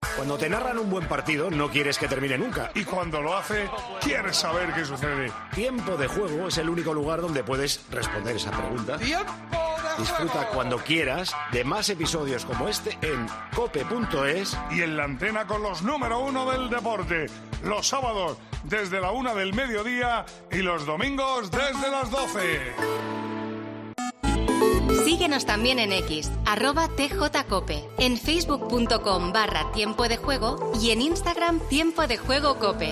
Cuando te narran un buen partido, no quieres que termine nunca. Y cuando lo hace, quieres saber qué sucede. Tiempo de Juego es el único lugar donde puedes responder esa pregunta. Disfruta cuando quieras de más episodios como este en cope.es y en la antena con los número 1 del deporte. Los sábados desde la 1 del mediodía y los domingos desde las 12. Síguenos también en X, @tjcope, en facebook.com/tiempo de juego y en Instagram Tiempo de Juego Cope.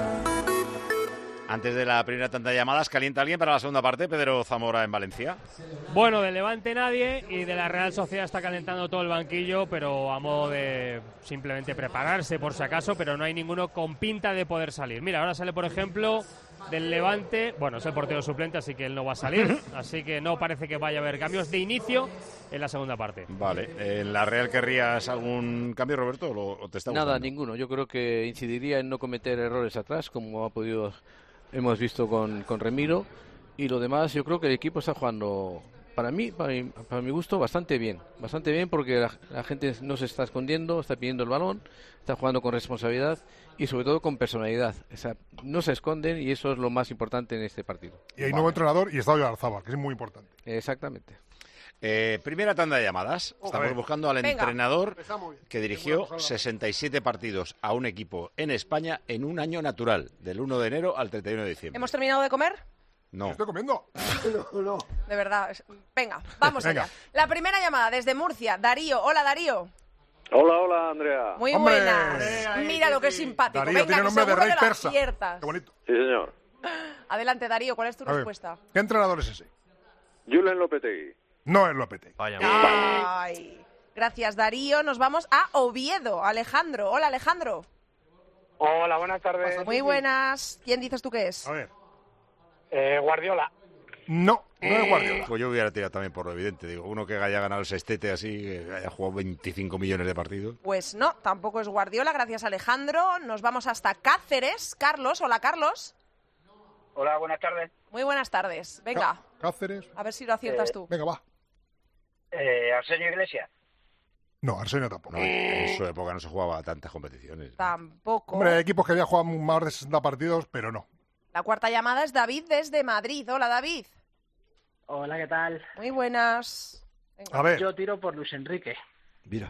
Antes de la primera tanda de llamadas, ¿calienta alguien para la segunda parte? Pedro Zamora en Valencia. Bueno, de Levante nadie y de la Real Sociedad está calentando todo el banquillo, pero a modo de simplemente prepararse por si acaso, pero no hay ninguno con pinta de poder salir. Mira, ahora sale, por ejemplo, del Levante, bueno, es el portero suplente, así que él no va a salir, así que no parece que vaya a haber cambios de inicio en la segunda parte. Vale, ¿en la Real querrías algún cambio, Roberto, o te está gustando? Nada, ninguno. Yo creo que incidiría en no cometer errores atrás, como hemos visto con Remiro, y lo demás, yo creo que el equipo está jugando, para mi gusto, bastante bien porque la gente no se está escondiendo, está pidiendo el balón, está jugando con responsabilidad y sobre todo con personalidad. O sea, no se esconden y eso es lo más importante en este partido. Y hay nuevo entrenador y está Oyarzábal, que es muy importante. Exactamente. Primera tanda de llamadas. Estamos buscando al entrenador que dirigió 67 partidos a un equipo en España en un año natural, del 1 de enero al 31 de diciembre. ¿Hemos terminado de comer? No. ¿Estoy comiendo? No. De verdad. Venga, vamos allá. La primera llamada desde Murcia. Darío. Hola, Darío. Hola, Andrea. Muy buenas. Mira lo que es simpático. Darío, venga, tiene que nombre de seguro rey que la persa. aciertas. Qué bonito. Sí, señor. Adelante, Darío, ¿cuál es tu respuesta? ¿Qué entrenador es ese? Julen Lopetegui. No es Lopetegui. Ay. Gracias, Darío. Nos vamos a Oviedo. Alejandro. Hola, Alejandro. Hola, buenas tardes. Muy buenas. ¿Quién dices tú que es? A ver. Guardiola. No es Guardiola. Pues yo hubiera tirado también por lo evidente. Digo, uno que haya ganado el sextete así, que haya jugado 25 millones de partidos. Pues no, tampoco es Guardiola. Gracias, Alejandro. Nos vamos hasta Cáceres. Carlos. Hola, Carlos. Hola, buenas tardes. Muy buenas tardes. Venga. Cáceres. A ver si lo aciertas tú. Venga, va. Arsenio Iglesias. No, Arsenio tampoco. No, en su época no se jugaba a tantas competiciones. Tampoco. Hombre, hay equipos que habían jugado más de 60 partidos, pero no. La cuarta llamada es David desde Madrid. Hola, David. Hola, ¿qué tal? Muy buenas. Venga. A ver. Yo tiro por Luis Enrique. Mira.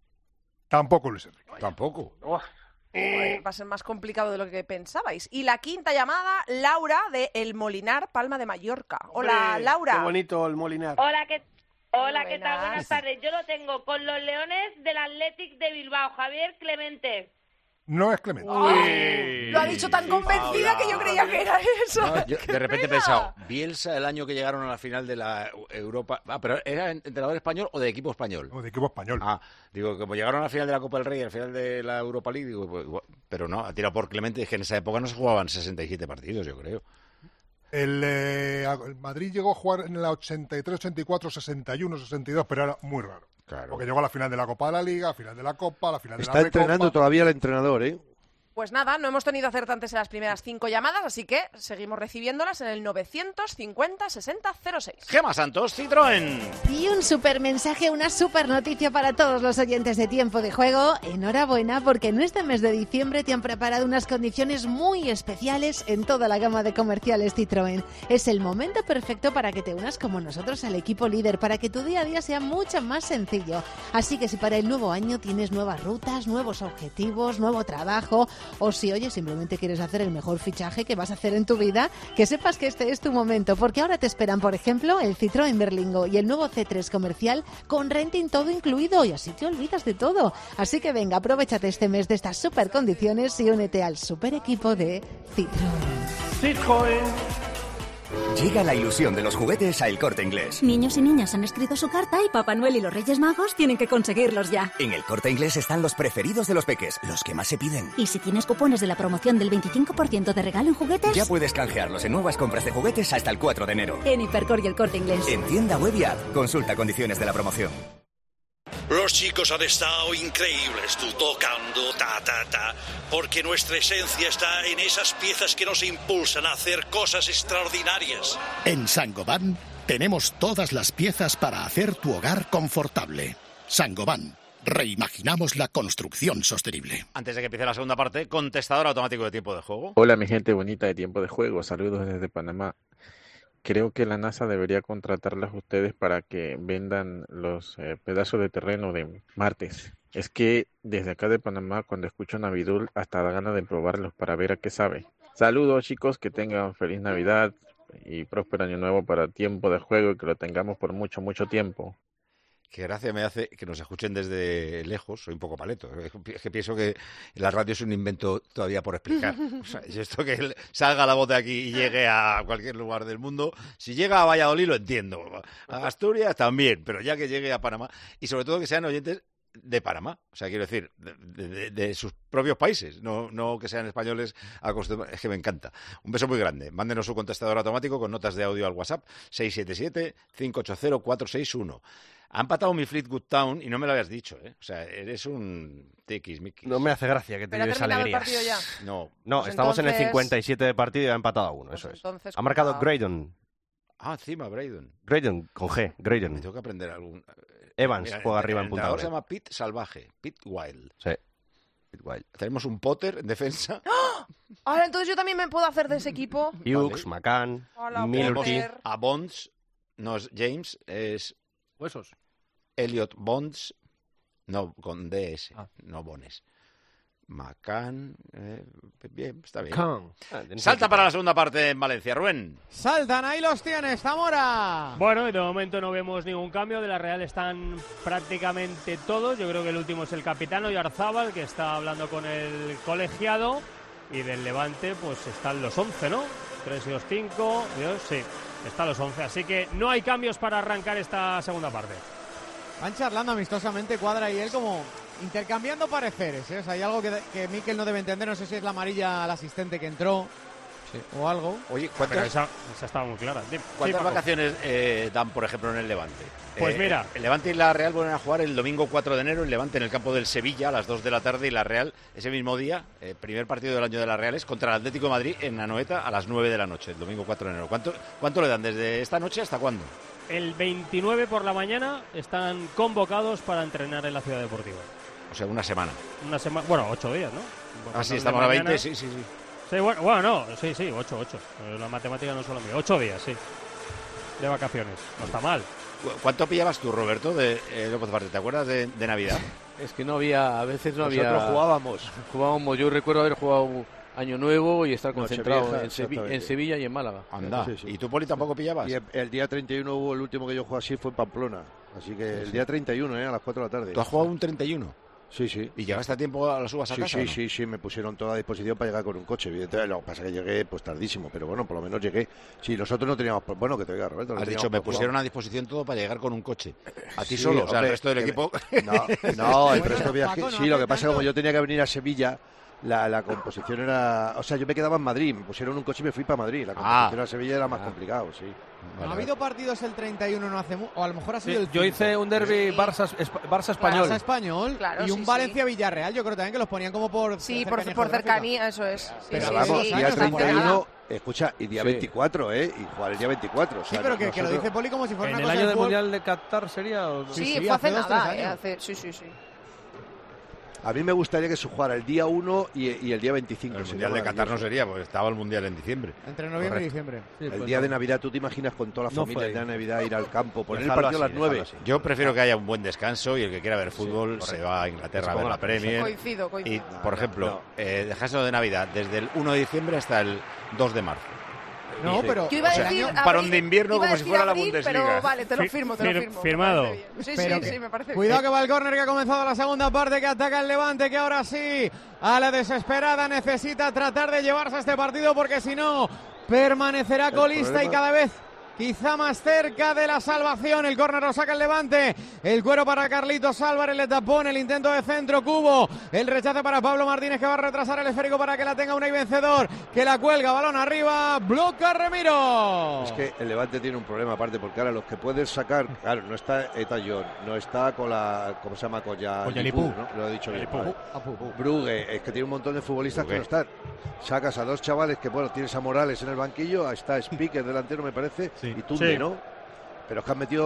Tampoco Luis Enrique. Tampoco. Oh. Va a ser más complicado de lo que pensabais. Y la quinta llamada, Laura de El Molinar, Palma de Mallorca. Hola, Hombre, Laura. Qué bonito el Molinar. Hola, ¿qué tal? Buenas tardes. Yo lo tengo con los Leones del Athletic de Bilbao, Javier Clemente. No es Clemente. Lo ha dicho tan convencida que yo creía que era eso. No, yo de repente he pensado, Bielsa el año que llegaron a la final de la Europa... pero ¿era entrenador español o de equipo español? No, de equipo español. Digo, como llegaron a la final de la Copa del Rey y al final de la Europa League, digo, pues, pero no, ha tirado por Clemente, es que en esa época no se jugaban 67 partidos, yo creo. El Madrid llegó a jugar en la 83, 84, 61, 62, pero era muy raro. Claro. Porque llegó a la final de la Copa de la Liga, a la final de la Copa, a la final de la Está Recopa. entrenando todavía el entrenador, ¿eh? Pues nada, no hemos tenido acertantes en las primeras 5 llamadas, así que seguimos recibiéndolas en el 950 60 06. Gema Santos, Citroën. Y un super mensaje, una super noticia para todos los oyentes de Tiempo de Juego. Enhorabuena, porque en este mes de diciembre te han preparado unas condiciones muy especiales en toda la gama de comerciales Citroën. Es el momento perfecto para que te unas como nosotros al equipo líder, para que tu día a día sea mucho más sencillo. Así que si para el nuevo año tienes nuevas rutas, nuevos objetivos, nuevo trabajo, o si, oye, simplemente quieres hacer el mejor fichaje que vas a hacer en tu vida, que sepas que este es tu momento, porque ahora te esperan, por ejemplo, el Citroën Berlingo y el nuevo C3 comercial con renting todo incluido, y así te olvidas de todo. Así que venga, aprovéchate este mes de estas super condiciones y únete al super equipo de Citroën. Citroën. Llega la ilusión de los juguetes a El Corte Inglés. Niños y niñas han escrito su carta y Papá Noel y los Reyes Magos tienen que conseguirlos ya. En El Corte Inglés están los preferidos de los peques, los que más se piden. Y si tienes cupones de la promoción del 25% de regalo en juguetes... Ya puedes canjearlos en nuevas compras de juguetes hasta el 4 de enero. En Hipercor y El Corte Inglés. En tienda web y app. Consulta condiciones de la promoción. Los chicos han estado increíbles, tú tocando, porque nuestra esencia está en esas piezas que nos impulsan a hacer cosas extraordinarias. En Saint-Gobain tenemos todas las piezas para hacer tu hogar confortable. Saint-Gobain, reimaginamos la construcción sostenible. Antes de que empiece la segunda parte, contestador automático de tiempo de juego. Hola, mi gente bonita de tiempo de juego. Saludos desde Panamá. Creo que la NASA debería contratarlas a ustedes para que vendan los pedazos de terreno de Marte. Es que desde acá de Panamá, cuando escucho Navidul, hasta da ganas de probarlos para ver a qué sabe. Saludos, chicos, que tengan feliz Navidad y próspero año nuevo para tiempo de juego y que lo tengamos por mucho, mucho tiempo. Qué gracia me hace que nos escuchen desde lejos. Soy un poco paleto. Es que pienso que la radio es un invento todavía por explicar. O sea, y esto que salga la voz de aquí y llegue a cualquier lugar del mundo, si llega a Valladolid lo entiendo. A Asturias también, pero ya que llegue a Panamá. Y sobre todo que sean oyentes de Panamá. O sea, quiero decir, de sus propios países. No que sean españoles acostumbrados. Es que me encanta. Un beso muy grande. Mándenos su contestador automático con notas de audio al WhatsApp 677-580-461. Ha empatado mi Fleetwood Town y no me lo habías dicho, ¿eh? O sea, eres un tiquismiquis. No me hace gracia que te lleves alegrías. ¿Pero ha terminado el No, partido ya? pues estamos en el 57 de partido y ha empatado a 1, eso es. Ha marcado Graydon. Ah, encima, Graydon. Graydon, con G, Graydon. Me tengo que aprender algún... Evans juega arriba en punta. Se llama Pete Salvaje, Pete Wild. Sí, Pete Wild. Tenemos un Potter en defensa. ¡Oh! Ahora entonces yo también me puedo hacer de ese equipo. Hughes, vale. McCann, Milky. A Bonds, no es James, es... Huesos. Elliot Bonds, no, con DS, no Bones. McCann, bien, está bien. Salta para la segunda parte en Valencia, Rubén. Saltan, ahí los tienes, Zamora. Bueno, y de momento no vemos ningún cambio. De la Real están prácticamente todos. Yo creo que el último es el capitán Oyarzábal, que está hablando con el colegiado. Y del Levante, pues están los 11, ¿no? 3 y 2, 5, sí, están los 11. Así que no hay cambios para arrancar esta segunda parte. Van charlando amistosamente Cuadra y él como intercambiando pareceres, ¿eh? O sea, hay algo que Mikel no debe entender, no sé si es la amarilla al asistente que entró o algo. Oye, pero esa estaba muy clara. ¿Cuántas vacaciones dan, por ejemplo, en el Levante? Pues mira. El Levante y la Real vuelven a jugar el domingo 4 de enero, el Levante en el campo del Sevilla a las 2 de la tarde y la Real ese mismo día, primer partido del año de la Real es contra el Atlético de Madrid en Anoeta a las 9 de la noche, el domingo 4 de enero. ¿Cuánto le dan desde esta noche hasta cuándo? El 29 por la mañana están convocados para entrenar en la Ciudad Deportiva. O sea, una semana. Bueno, 8 días, ¿no? Ah, sí, estamos a 20, sí. Sí, bueno, no, sí, 8. La matemática no es solo mía. 8 días, sí. De vacaciones. No está mal. ¿Cuánto pillabas tú, Roberto, de López Varte? ¿Te acuerdas de Navidad? Es que no había, a veces no Nosotros había... jugábamos. Yo recuerdo haber jugado Año Nuevo y estar concentrado Nochevieja, en Sevilla y en Málaga. Anda. Sí. ¿Y tú, Poli, tampoco pillabas? Y el día 31 hubo el último que yo jugué así, fue en Pamplona. Así que el día 31, a las 4 de la tarde. ¿Tú has jugado un 31? Sí. ¿Y llegaste a tiempo a las uvas a casa? Sí, me pusieron toda a disposición para llegar con un coche. Evidentemente, lo que pasa es que llegué pues tardísimo, pero bueno, por lo menos llegué. Sí, nosotros no teníamos... Bueno, que te oiga, Roberto. Has dicho, me pusieron a disposición todo para llegar con un coche. ¿A ti solo? O sea, el resto del equipo... No, el resto viaje... Sí, lo que pasa es que como yo tenía que venir a Sevilla... La composición era... O sea, yo me quedaba en Madrid, me pusieron un coche y me fui para Madrid. La composición a Sevilla era más complicado, sí. ¿No ha habido partidos el 31 no hace o a lo mejor ha sido el 5? Yo hice un derbi Barça-Español. Barça-Español y un Valencia-Villarreal, yo creo también que los ponían como por... Sí, por cercanía, eso es. Pero vamos, día 31... Escucha, y día 24, Y jugar el día 24. O sea, sí, pero que lo dice Poli como si fuera una cosa ¿En el año del Mundial de Qatar sería? Sí, fue hace nada, sí. A mí me gustaría que se jugara el día 1 y el día 25. El Mundial de Qatar no sería, porque estaba el Mundial en diciembre. Entre noviembre y diciembre. Sí, el día de Navidad, ¿tú te imaginas con toda la familia el día de Navidad ir al campo, poner el partido a las 9? Yo prefiero que haya un buen descanso y el que quiera ver fútbol se va a Inglaterra a ver la Premier. Coincido. Y, por ejemplo, descanso de Navidad desde el 1 de diciembre hasta el 2 de marzo. No, pero... Yo iba a decir... un parón de invierno como si fuera la Bundesliga. Pero vale, te lo firmo. Firmado. Sí, me parece bien. Cuidado que va el córner que ha comenzado la segunda parte, que ataca el Levante, que ahora sí, a la desesperada, necesita tratar de llevarse a este partido, porque si no, permanecerá colista y cada vez... quizá más cerca de la salvación. El córner lo saca el Levante. El cuero para Carlitos Álvarez, le tapó en el intento de centro Cubo. El rechace para Pablo Martínez, que va a retrasar el esférico para que la tenga Unai Vencedor, que la cuelga, balón arriba, bloca Remiro. Es que el Levante tiene un problema aparte, porque ahora los que puedes sacar, claro, no está Etayón, no está con la, ¿cómo se llama? Collalipú, ¿no? Lo he dicho bien. Brugge, es que tiene un montón de futbolistas que no están. Sacas a dos chavales que, bueno, tienes a Morales en el banquillo, está Speaker delantero, me parece, y Tunde, ¿no? Pero es que han metido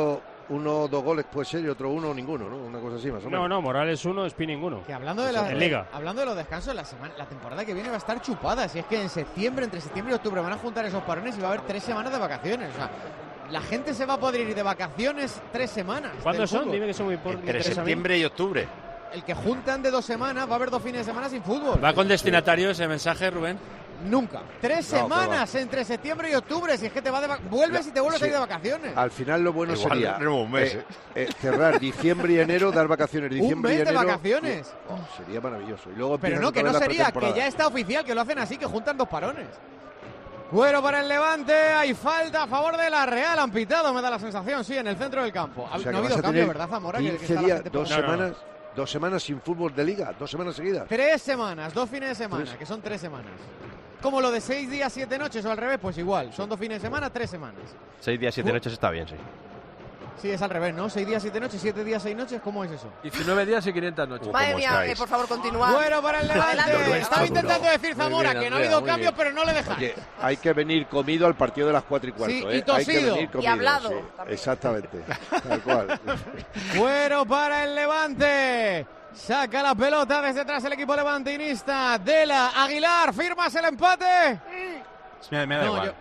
uno 2 goles puede ser y otro 1 ninguno, ¿no? Una cosa así más o menos. No, Morales 1, Espí ninguno. Que hablando de en Liga. Hablando de los descansos, la temporada que viene va a estar chupada. Si es que entre septiembre y octubre van a juntar esos parones y va a haber 3 semanas de vacaciones. O sea, la gente se va a poder ir de vacaciones 3 semanas. ¿Cuándo son? Dime que son muy importantes. Entre septiembre y octubre. El que juntan de 2 semanas va a haber 2 fines de semana sin fútbol. ¿Va con destinatario ese mensaje, Rubén? Nunca. 3 semanas entre septiembre y octubre. Si es que te vuelves y te vuelves a ir de vacaciones. Al final lo bueno igual sería un mes, cerrar diciembre y enero, dar vacaciones. Diciembre un mes y enero, de vacaciones. Sería maravilloso. Y luego pero no, que no sería, que ya está oficial, que lo hacen así, que juntan 2 parones. Bueno, para el Levante hay falta a favor de la Real. Han pitado, me da la sensación, sí, en el centro del campo. O sea, no ha habido cambio, ¿verdad, Zamora? 15 días, 2 semanas. 2 semanas sin fútbol de Liga, 2 semanas seguidas. 3 semanas, 2 fines de semana, que son 3 semanas. Como lo de 6 días, 7 noches o al revés, pues igual. Son 2 fines de semana, 3 semanas. 6 días, 7 noches está bien, sí. Sí, es al revés, ¿no? 6 días, 7 noches, 7 días, 6 noches, ¿cómo es eso? 19 días y 500 noches. Madre mía, por favor, continúa. Bueno, para el Levante. Estaba intentando decir Zamora que no ha habido cambios, pero no le deja. Oye, hay que venir comido al partido de las 4:15. Sí, y tosido. Hay que venir comido, y hablado. Sí, exactamente, tal cual. Bueno, para el Levante. Saca la pelota desde atrás el equipo levantinista. Dela, Aguilar, ¿firmas el empate? Me da igual.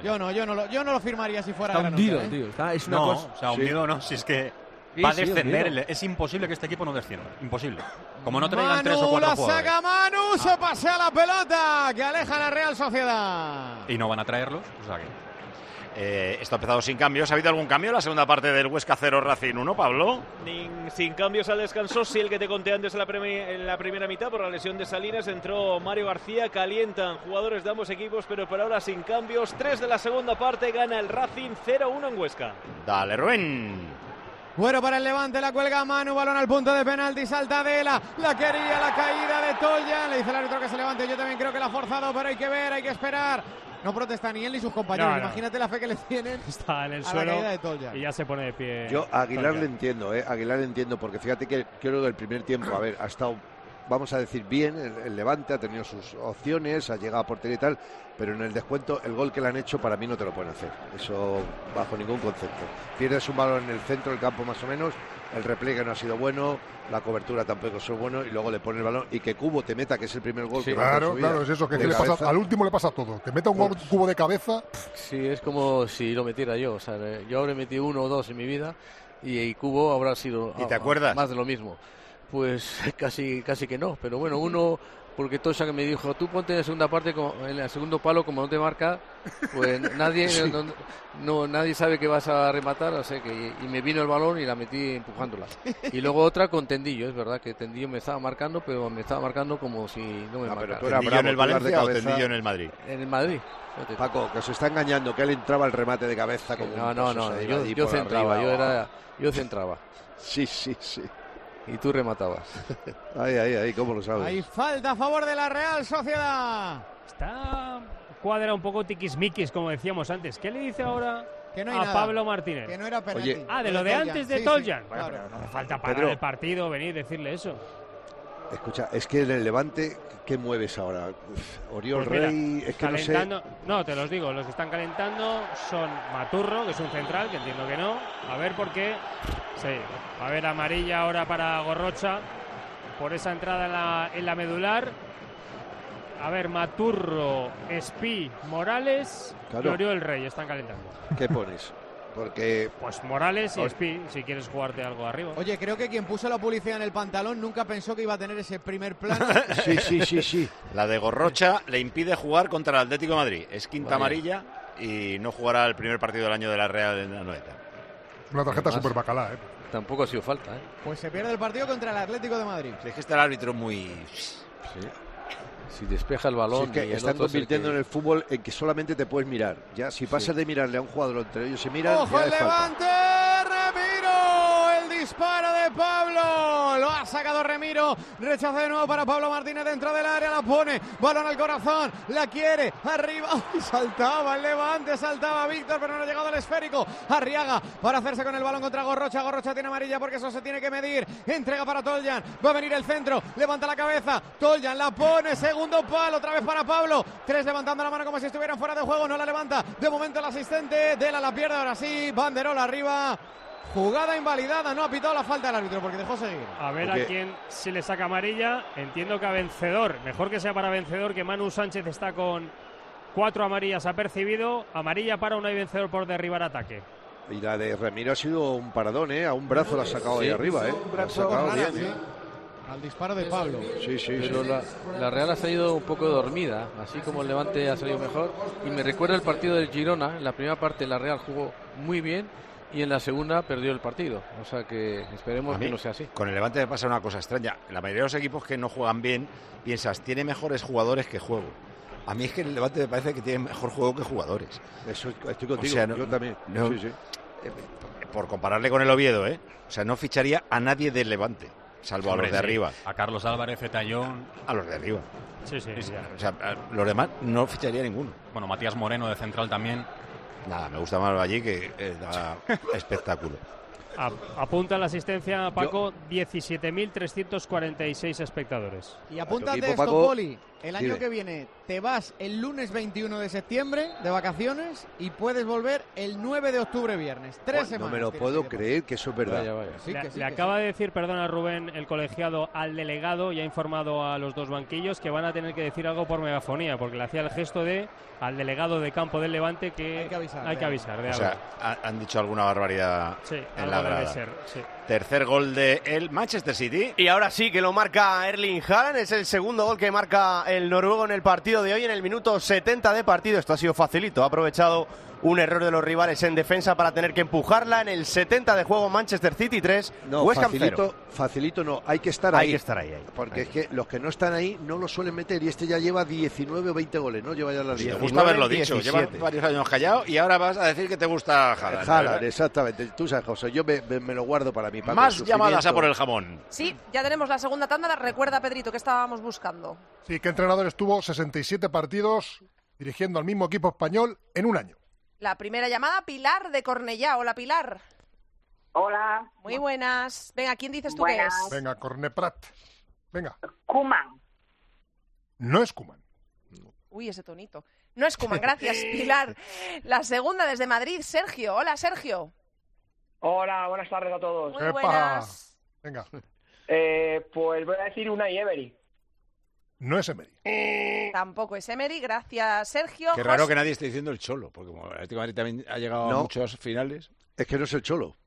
Yo no lo firmaría si fuera Está hundido, Granota, tío. Es una cosa. O sea, hundido no, si es que va a descender. Hundido. Es imposible que este equipo no descienda. Imposible. Como no traigan 3 o 4 la jugadores. saca Manu, se pasea la pelota que aleja a la Real Sociedad. Y no van a traerlos, o sea que... Esto ha empezado sin cambios. ¿Ha habido algún cambio en la segunda parte del Huesca 0 Racing 1, Pablo? Sin cambios al descanso. Sí, el que te conté antes en la primera mitad por la lesión de Salinas. Entró Mario García. Calientan jugadores de ambos equipos, pero por ahora sin cambios. 3 de la segunda parte. Gana el Racing 0-1 en Huesca. Dale, Rubén. Bueno, para el Levante la cuelga Manu, balón al punto de penalti, salta Dela, la quería, la caída de Toya, le dice el árbitro que se levante, yo también creo que la ha forzado, pero hay que ver, hay que esperar. No protesta ni él ni sus compañeros, imagínate la fe que le tienen. Está en el a suelo la caída de Toya. Y ya se pone de pie. Yo a Aguilar le entiendo, Aguilar le entiendo, porque fíjate que creo que el primer tiempo, ha estado, vamos a decir, bien el Levante, ha tenido sus opciones, ha llegado a portería y tal, pero en el descuento el gol que le han hecho para mí no te lo pueden hacer, eso bajo ningún concepto. Pierdes un balón en el centro del campo más o menos, el repliegue no ha sido bueno, la cobertura tampoco es bueno y luego le pone el balón y que Cubo te meta, que es el primer gol. Sí, que claro, es eso, que le pasa, al último le pasa todo, te meta un Cubo de cabeza. Sí, es como si lo metiera yo, o sea, yo habré metido 1 o 2 en mi vida y Cubo habrá sido ¿Y te acuerdas? Más de lo mismo. Pues casi que no, pero bueno, uno, porque Tosa que me dijo, tú ponte en la segunda parte, en el segundo palo, como no te marca, pues nadie Sí. nadie sabe que vas a rematar, o sea que, y me vino el balón y la metí empujándola. Y luego otra con Tendillo, es verdad que Tendillo me estaba marcando, pero me estaba marcando como si no me marcara. Pero tú eras ¿Tendillo bravo, en el tú ibas de Valencia o cabeza. Tendillo en el Madrid? En el Madrid. Paco, que se está engañando, que él entraba al remate de cabeza como No, yo centraba, yo centraba. Sí. Y tú rematabas. Ahí, ¿cómo lo sabes? Hay falta a favor de la Real Sociedad. Está cuadra un poco tiquismiquis, como decíamos antes. ¿Qué le dice ahora que no hay a nada, Pablo Martínez? Que no era penalti. Oye, de lo de antes de Toljan. Sí, Bueno, claro. pero no hace falta parar Pedro. el partido, venir y decirle eso. Escucha, es que en el Levante, ¿qué mueves ahora? Oriol Pues mira, Rey, es que no sé. calentando, no, te los digo, los que están calentando son Maturro, que es un central, que entiendo que no. A ver por qué. Sí, a ver, amarilla ahora para Gorrocha por esa entrada en la medular. A ver, Maturro, Espí, Morales Claro. y Oriol Rey están calentando. ¿Qué pones? Porque Pues Morales y Espí, si quieres jugarte algo arriba. Oye, creo que quien puso la publicidad en el pantalón nunca pensó que iba a tener ese primer plano. sí. La de Gorrocha le impide jugar contra el Atlético de Madrid. Es quinta amarilla y no jugará el primer partido del año de la Real en la Noeta. Una tarjeta súper bacalá, Tampoco ha sido falta, Pues se pierde el partido contra el Atlético de Madrid. Es que está el árbitro muy... Si despeja el balón. Sí, es que y el están otro es el convirtiendo que- en el fútbol en que solamente te puedes mirar. Ya, si pasas de mirarle a un jugador entre ellos se miran, ¡Ojo ya el es falta. Levante! ¡Remiro! El disparo de Pablo. Lo ha sacado Remiro. Rechaza de nuevo para Pablo Martínez dentro del área. La pone. Balón al corazón. La quiere. Arriba. ¡Ay! Saltaba el Levante. Saltaba Víctor, pero no ha llegado al esférico. Arriaga para hacerse con el balón contra Gorrocha. Gorrocha tiene amarilla porque eso se tiene que medir. Entrega para Toljan. Va a venir el centro. Levanta la cabeza. Toljan la pone. Segundo palo. Otra vez para Pablo. 3 levantando la mano como si estuvieran fuera de juego. No la levanta. De momento el asistente. Dela la pierde. Ahora sí. Banderola arriba. Jugada invalidada, no ha pitado la falta del árbitro porque dejó seguir. A ver a quién se le saca amarilla. Entiendo que a Vencedor. Mejor que sea para Vencedor, que Manu Sánchez está con 4 amarillas apercibido. Amarilla para Unai Vencedor por derribar ataque. Y la de Remiro ha sido un paradón, ¿eh? A un brazo la ha sacado ahí arriba, ¿eh? La ha sacado bien, Al disparo de Pablo. Sí, pero la Real ha salido un poco dormida, así como el Levante ha salido mejor. Y me recuerda el partido del Girona. En la primera parte la Real jugó muy bien y en la segunda perdió el partido. O sea que esperemos que no sea así. Con el Levante me pasa una cosa extraña. La mayoría de los equipos que no juegan bien, piensas, tiene mejores jugadores que juego. A mí es que el Levante me parece que tiene mejor juego que jugadores. Eso estoy contigo, o sea, yo también. Sí. Por compararle con el Oviedo, ¿eh? O sea, no ficharía a nadie del Levante, salvo a los de arriba. A Carlos Álvarez, Zetallón. A los de arriba. Sí. O sea, a los demás no ficharía ninguno. Bueno, Matías Moreno de central también. Nada, me gusta más allí que da espectáculo. Apunta la asistencia, Paco, 17.346 espectadores. Y apúntate esto, Poli. El año que viene te vas el lunes 21 de septiembre de vacaciones y puedes volver el 9 de octubre viernes. 3 semanas. No me lo puedo creer que eso es verdad. Vaya. Le acaba de decir, perdona Rubén, el colegiado al delegado y ha informado a los dos banquillos que van a tener que decir algo por megafonía, porque le hacía el gesto al delegado de campo del Levante que hay que avisar de o algo. sea, han dicho alguna barbaridad en la grada. Sí. Tercer gol de el Manchester City. Y ahora sí que lo marca Erling Haaland. Es el segundo gol que marca el noruego en el partido de hoy, en el minuto 70 de partido. Esto ha sido facilito. Ha aprovechado un error de los rivales en defensa para tener que empujarla. En el 70 de juego, Manchester City 3, West Ham 0. Facilito no, hay que estar ahí. Hay que estar ahí. Porque es que los que no están ahí no lo suelen meter y este ya lleva 19 o 20 goles, ¿no? Lleva ya la liga. Te gusta haberlo dicho, llevas varios años callado y ahora vas a decir que te gusta Haaland. Haaland, exactamente. Tú sabes, José, yo me lo guardo para mí. Más llamadas a por el jamón. Sí, ya tenemos la segunda tanda. Recuerda, Pedrito, que estábamos buscando. Sí, ¿qué entrenador estuvo 67 partidos dirigiendo al mismo equipo español en un año? La primera llamada, Pilar de Cornellá. Hola, Pilar. Hola. Muy buenas. Venga, ¿quién dices tú buenas. que es? Venga, Corneprat. Venga. Koeman. No es Koeman. Uy, ese tonito. No es Koeman, gracias, Pilar. La segunda desde Madrid, Sergio. Hola, Sergio. Hola, buenas tardes a todos. Muy buenas. Venga. Pues voy a decir Unai Emery. No es Emery. Tampoco es Emery, gracias, Sergio. Qué raro que nadie esté diciendo el Cholo, porque como el Atlético de Madrid también ha llegado a muchos finales. Es que no es el Cholo.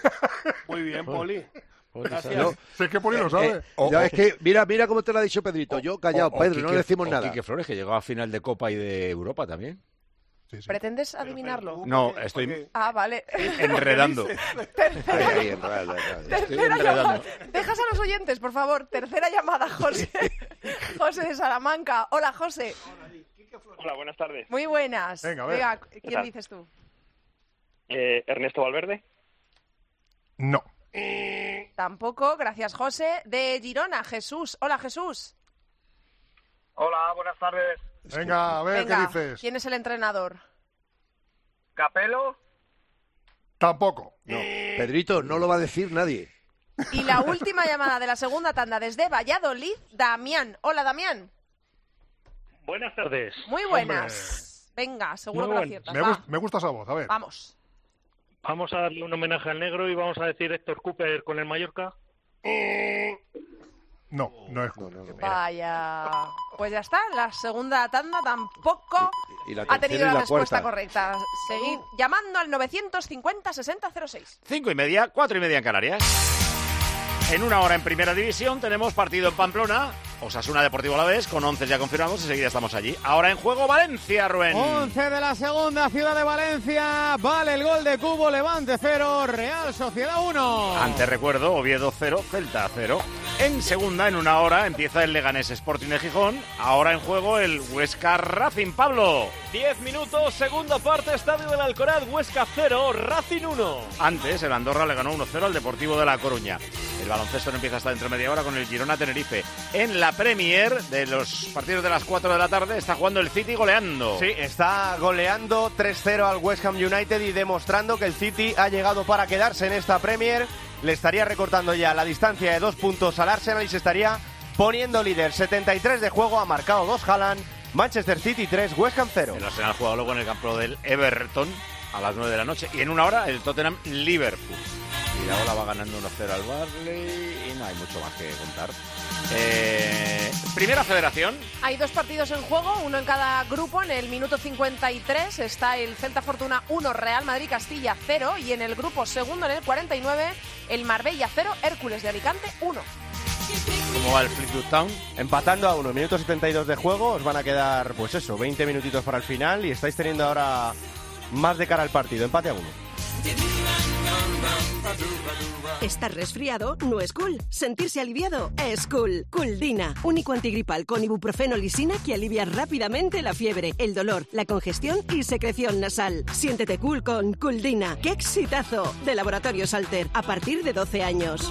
Muy bien, Poli. Gracias. Sé que Poli lo sabe. Es que mira cómo te lo ha dicho Pedrito. Yo callado, Pedro, no le decimos nada. Quique Flores, que llegó a final de Copa y de Europa también. Sí. ¿Pretendes adivinarlo? No, estoy vale. enredando. Estoy enredando. Dejas a los oyentes, por favor. Tercera llamada, José. José de Salamanca. Hola, José. Hola, buenas tardes. Muy buenas. Venga, ¿quién dices tú? Ernesto Valverde. No. Tampoco, gracias, José. De Girona, Jesús. Hola, Jesús. Hola, buenas tardes. Venga, a ver qué dices. ¿Quién es el entrenador? ¿Capello? Tampoco. No. Pedrito, no lo va a decir nadie. Y la última llamada de la segunda tanda desde Valladolid, Damián. Hola, Damián. Buenas tardes. Muy buenas. Venga, seguro que lo aciertas. Me gusta esa voz, a ver. Vamos. Vamos a darle un homenaje al negro y vamos a decir Héctor Cooper con el Mallorca. No es Cooper. Vaya. Pues ya está, la segunda tanda tampoco ha tenido la respuesta correcta. Seguid llamando al 950-6006. 5:30, 4:30 en Canarias. En una hora en Primera División tenemos partido en Pamplona, Osasuna Deportivo Alavés, con 11 ya confirmamos, enseguida estamos allí. Ahora en juego Valencia, Rubén. 11 de la segunda, Ciudad de Valencia, vale el gol de Cubo, Levante 0, Real Sociedad 1. Antes recuerdo, Oviedo 0, Celta 0. En segunda, en una hora, empieza el Leganés Sporting de Gijón. Ahora en juego el Huesca Racing, Pablo. 10 minutos, segunda parte, Estadio del Alcoraz, Huesca 0, Racing 1. Antes, el Andorra le ganó 1-0 al Deportivo de La Coruña. El baloncesto no empieza hasta dentro de media hora con el Girona Tenerife. En la Premier de los partidos de las 4 de la tarde está jugando el City goleando. Sí, está goleando 3-0 al West Ham United y demostrando que el City ha llegado para quedarse en esta Premier. Le estaría recortando ya la distancia de 2 puntos al Arsenal y se estaría poniendo líder. 73 de juego, ha marcado 2 Haaland, Manchester City 3, West Ham 0. El Arsenal juega luego en el campo del Everton a las 9 de la noche y en una hora el Tottenham Liverpool. Iraola va ganando 1-0 al Barley y no hay mucho más que contar. Primera federación. Hay 2 partidos en juego, uno en cada grupo. En el minuto 53 está el Celta Fortuna 1, Real Madrid Castilla 0. Y en el grupo segundo, en el 49, el Marbella 0, Hércules de Alicante 1. ¿Cómo va el Fleetwood Town? Empatando a 1, minuto 72 de juego. Os van a quedar, pues eso, 20 minutitos para el final. Y estáis teniendo ahora más de cara al partido. Empate a 1. Estar resfriado no es cool. Sentirse aliviado es cool. Cooldina, único antigripal con ibuprofeno lisina que alivia rápidamente la fiebre, el dolor, la congestión y secreción nasal. Siéntete cool con Cooldina. ¡Qué exitazo! De Laboratorios Alter, a partir de 12 años.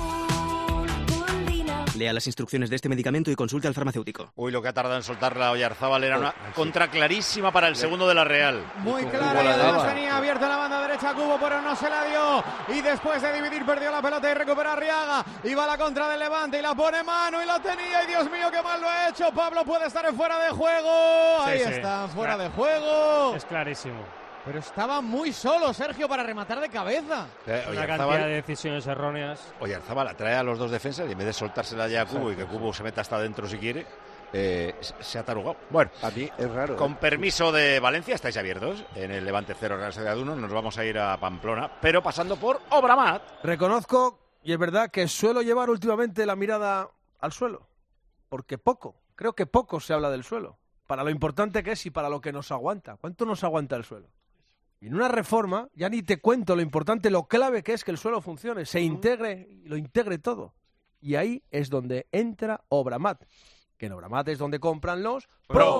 Lea las instrucciones de este medicamento y consulte al farmacéutico. Uy, lo que ha tardado en soltar la Oyarzábal era una contra clarísima para el segundo de la Real. Muy clara, y además tenía abierta la banda derecha a Cubo, pero no se la dio. Y después de dividir, perdió la pelota y recupera Arriaga. Y va a la contra del Levante y la pone mano y la tenía. Y Dios mío, qué mal lo ha hecho. Pablo puede estar en fuera de juego. Ahí está, fuera de juego. Es clarísimo. Pero estaba muy solo Sergio para rematar de cabeza. Una cantidad de decisiones erróneas. Oyarzábal atrae a los dos defensas y en vez de soltársela ya a Cubo y que Cubo se meta hasta adentro si quiere, se ha tarugado. Bueno, a mí es raro. Con permiso de Valencia, estáis abiertos en el Levante 0, Real Sociedad 1. Nos vamos a ir a Pamplona, pero pasando por Obramat. Reconozco, y es verdad, que suelo llevar últimamente la mirada al suelo. Porque creo que poco se habla del suelo. Para lo importante que es y para lo que nos aguanta. ¿Cuánto nos aguanta el suelo? Y en una reforma, ya ni te cuento lo importante, lo clave que es que el suelo funcione, se integre, lo integre todo. Y ahí es donde entra Obramat, que en Obramat es donde compran los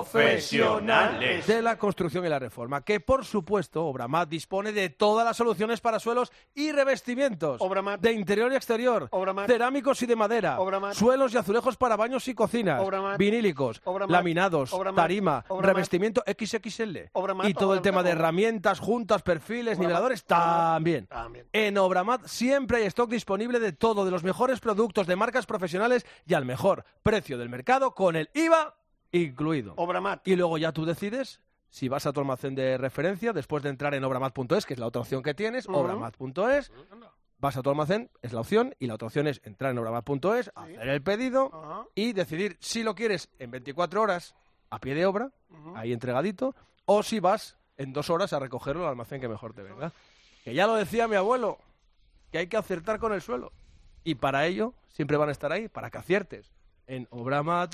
profesionales de la construcción y la reforma, que por supuesto Obramat dispone de todas las soluciones para suelos y revestimientos, Obramat, de interior y exterior, Obramat, cerámicos y de madera, Obramat, suelos y azulejos para baños y cocinas, Obramat, vinílicos, Obramat, laminados, Obramat, tarima, Obramat, revestimiento XXL, Obramat, y todo el tema de herramientas, juntas, perfiles, Obramat, niveladores, también. En Obramat siempre hay stock disponible de todo, de los mejores productos de marcas profesionales y al mejor precio del mercado, con el IVA incluido. Obramat. Y luego ya tú decides si vas a tu almacén de referencia después de entrar en obramat.es, que es la otra opción que tienes, obramat.es. Vas a tu almacén, es la opción, y la otra opción es entrar en obramat.es, hacer el pedido y decidir si lo quieres en 24 horas a pie de obra, ahí entregadito, o si vas en 2 horas a recogerlo al almacén que mejor te venga. Que ya lo decía mi abuelo, que hay que acertar con el suelo. Y para ello siempre van a estar ahí, para que aciertes. En Obramat,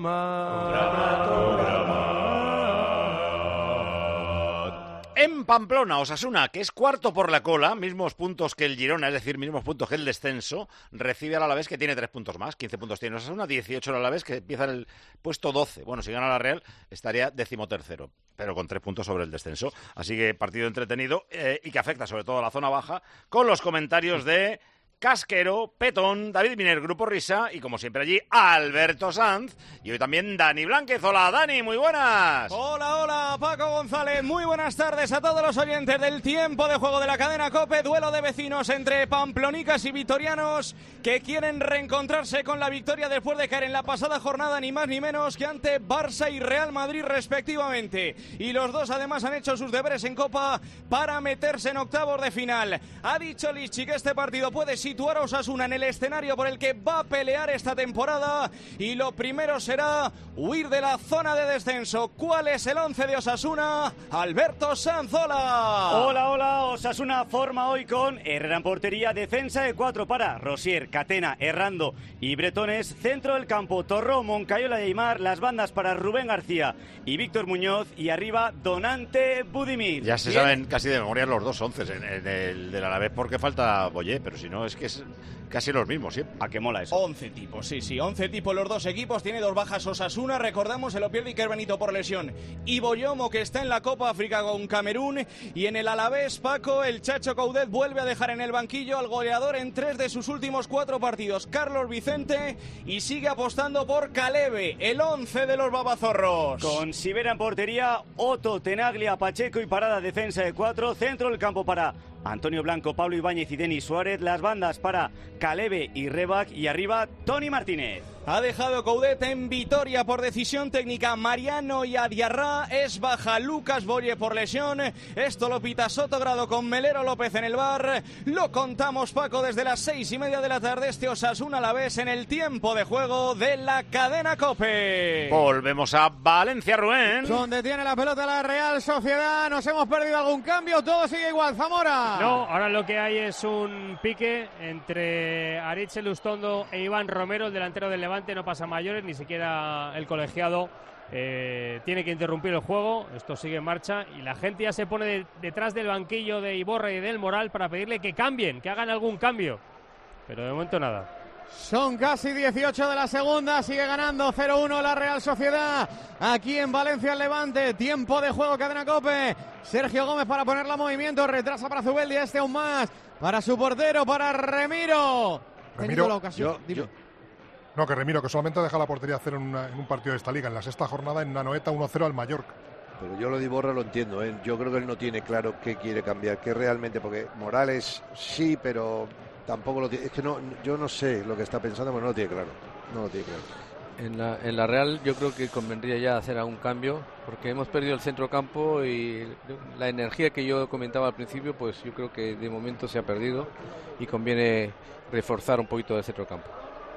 En Pamplona, Osasuna, que es cuarto por la cola, mismos puntos que el Girona, es decir, mismos puntos que el descenso, recibe al Alavés, que tiene 3 puntos más, 15 puntos tiene Osasuna, 18 el Alavés, que empieza en el puesto 12. Bueno, si gana la Real, estaría 13º, pero con 3 puntos sobre el descenso. Así que partido entretenido y que afecta sobre todo a la zona baja, con los comentarios de Casquero, Petón, David Miner, Grupo Risa y como siempre allí Alberto Sanz y hoy también Dani Blánquez. Hola Dani, muy buenas. Hola Paco González, muy buenas tardes a todos los oyentes del tiempo de juego de la cadena COPE. Duelo de vecinos entre pamplonicas y vitorianos que quieren reencontrarse con la victoria después de caer en la pasada jornada ni más ni menos que ante Barça y Real Madrid respectivamente, y los dos además han hecho sus deberes en Copa para meterse en octavos de final. Ha dicho Lichi que este partido puede situar a Osasuna en el escenario por el que va a pelear esta temporada y lo primero será huir de la zona de descenso. ¿Cuál es el 11 de Osasuna? Alberto Sanzola. Hola, Osasuna forma hoy con Herrera en portería, defensa de 4 para Rosier, Catena, Errando y Bretones, centro del campo Torró, Moncayola y Aymar, las bandas para Rubén García y Víctor Muñoz y arriba Donante Budimir. Ya se saben casi de memoria los dos 11 en el del Alavés porque falta Boyé, pero si no es que es casi los mismos, ¿sí? ¿A qué mola eso? 11 tipos, sí, 11 tipos los dos equipos. Tiene 2 bajas Osasuna, recordamos, se lo pierde Iker Benito por lesión. Y Boyomo, que está en la Copa África con Camerún. Y en el Alavés, Paco, el Chacho Coudet vuelve a dejar en el banquillo al goleador en 3 de sus últimos 4 partidos, Carlos Vicente, y sigue apostando por Calebe, el 11 de los babazorros. Con Sivera en portería, Otto, Tenaglia, Pacheco y Parada, defensa de 4, centro del campo para Antonio Blanco, Pablo Ibáñez y Denis Suárez, las bandas para Calebe y Rebac y arriba Tony Martínez. Ha dejado Coudet en Vitoria por decisión técnica. Mariano y Adiarra, es baja Lucas Boye por lesión. Esto lo pita Sotogrado con Melero López en el bar. Lo contamos, Paco, desde las 6:30 de la tarde. Este Osasuna Alavés en el tiempo de juego de la cadena COPE. Volvemos a Valencia, Rubén. Donde tiene la pelota la Real Sociedad. ¿Nos hemos perdido algún cambio? Todo sigue igual. Zamora. No, ahora lo que hay es un pique entre Aritz Lustondo e Iván Romero, el delantero del Levante. No pasa mayores, ni siquiera el colegiado tiene que interrumpir el juego. Esto sigue en marcha y la gente ya se pone detrás del banquillo de Iborra y del Moral para pedirle que cambien, que hagan algún cambio. Pero de momento nada. Son casi 18 de la segunda, sigue ganando 0-1 la Real Sociedad aquí en Valencia, el Levante. Tiempo de juego, cadena COPE. Sergio Gómez para ponerla en movimiento, retrasa para Zubeldia, aún más para su portero, para Remiro. Remiro, la ocasión. No, que Remiro, que solamente deja la portería a cero en un partido de esta liga. En la sexta jornada en Anoeta 1-0 al Mallorca. Pero yo lo de Iborra lo entiendo, ¿eh? Yo creo que él no tiene claro qué quiere cambiar, qué realmente, porque Morales sí, pero tampoco lo tiene. Es que no, yo no sé lo que está pensando, pero no lo tiene claro. No lo tiene claro. En la Real yo creo que convendría ya hacer algún cambio, porque hemos perdido el centrocampo y la energía que yo comentaba al principio, pues yo creo que de momento se ha perdido y conviene reforzar un poquito el centrocampo.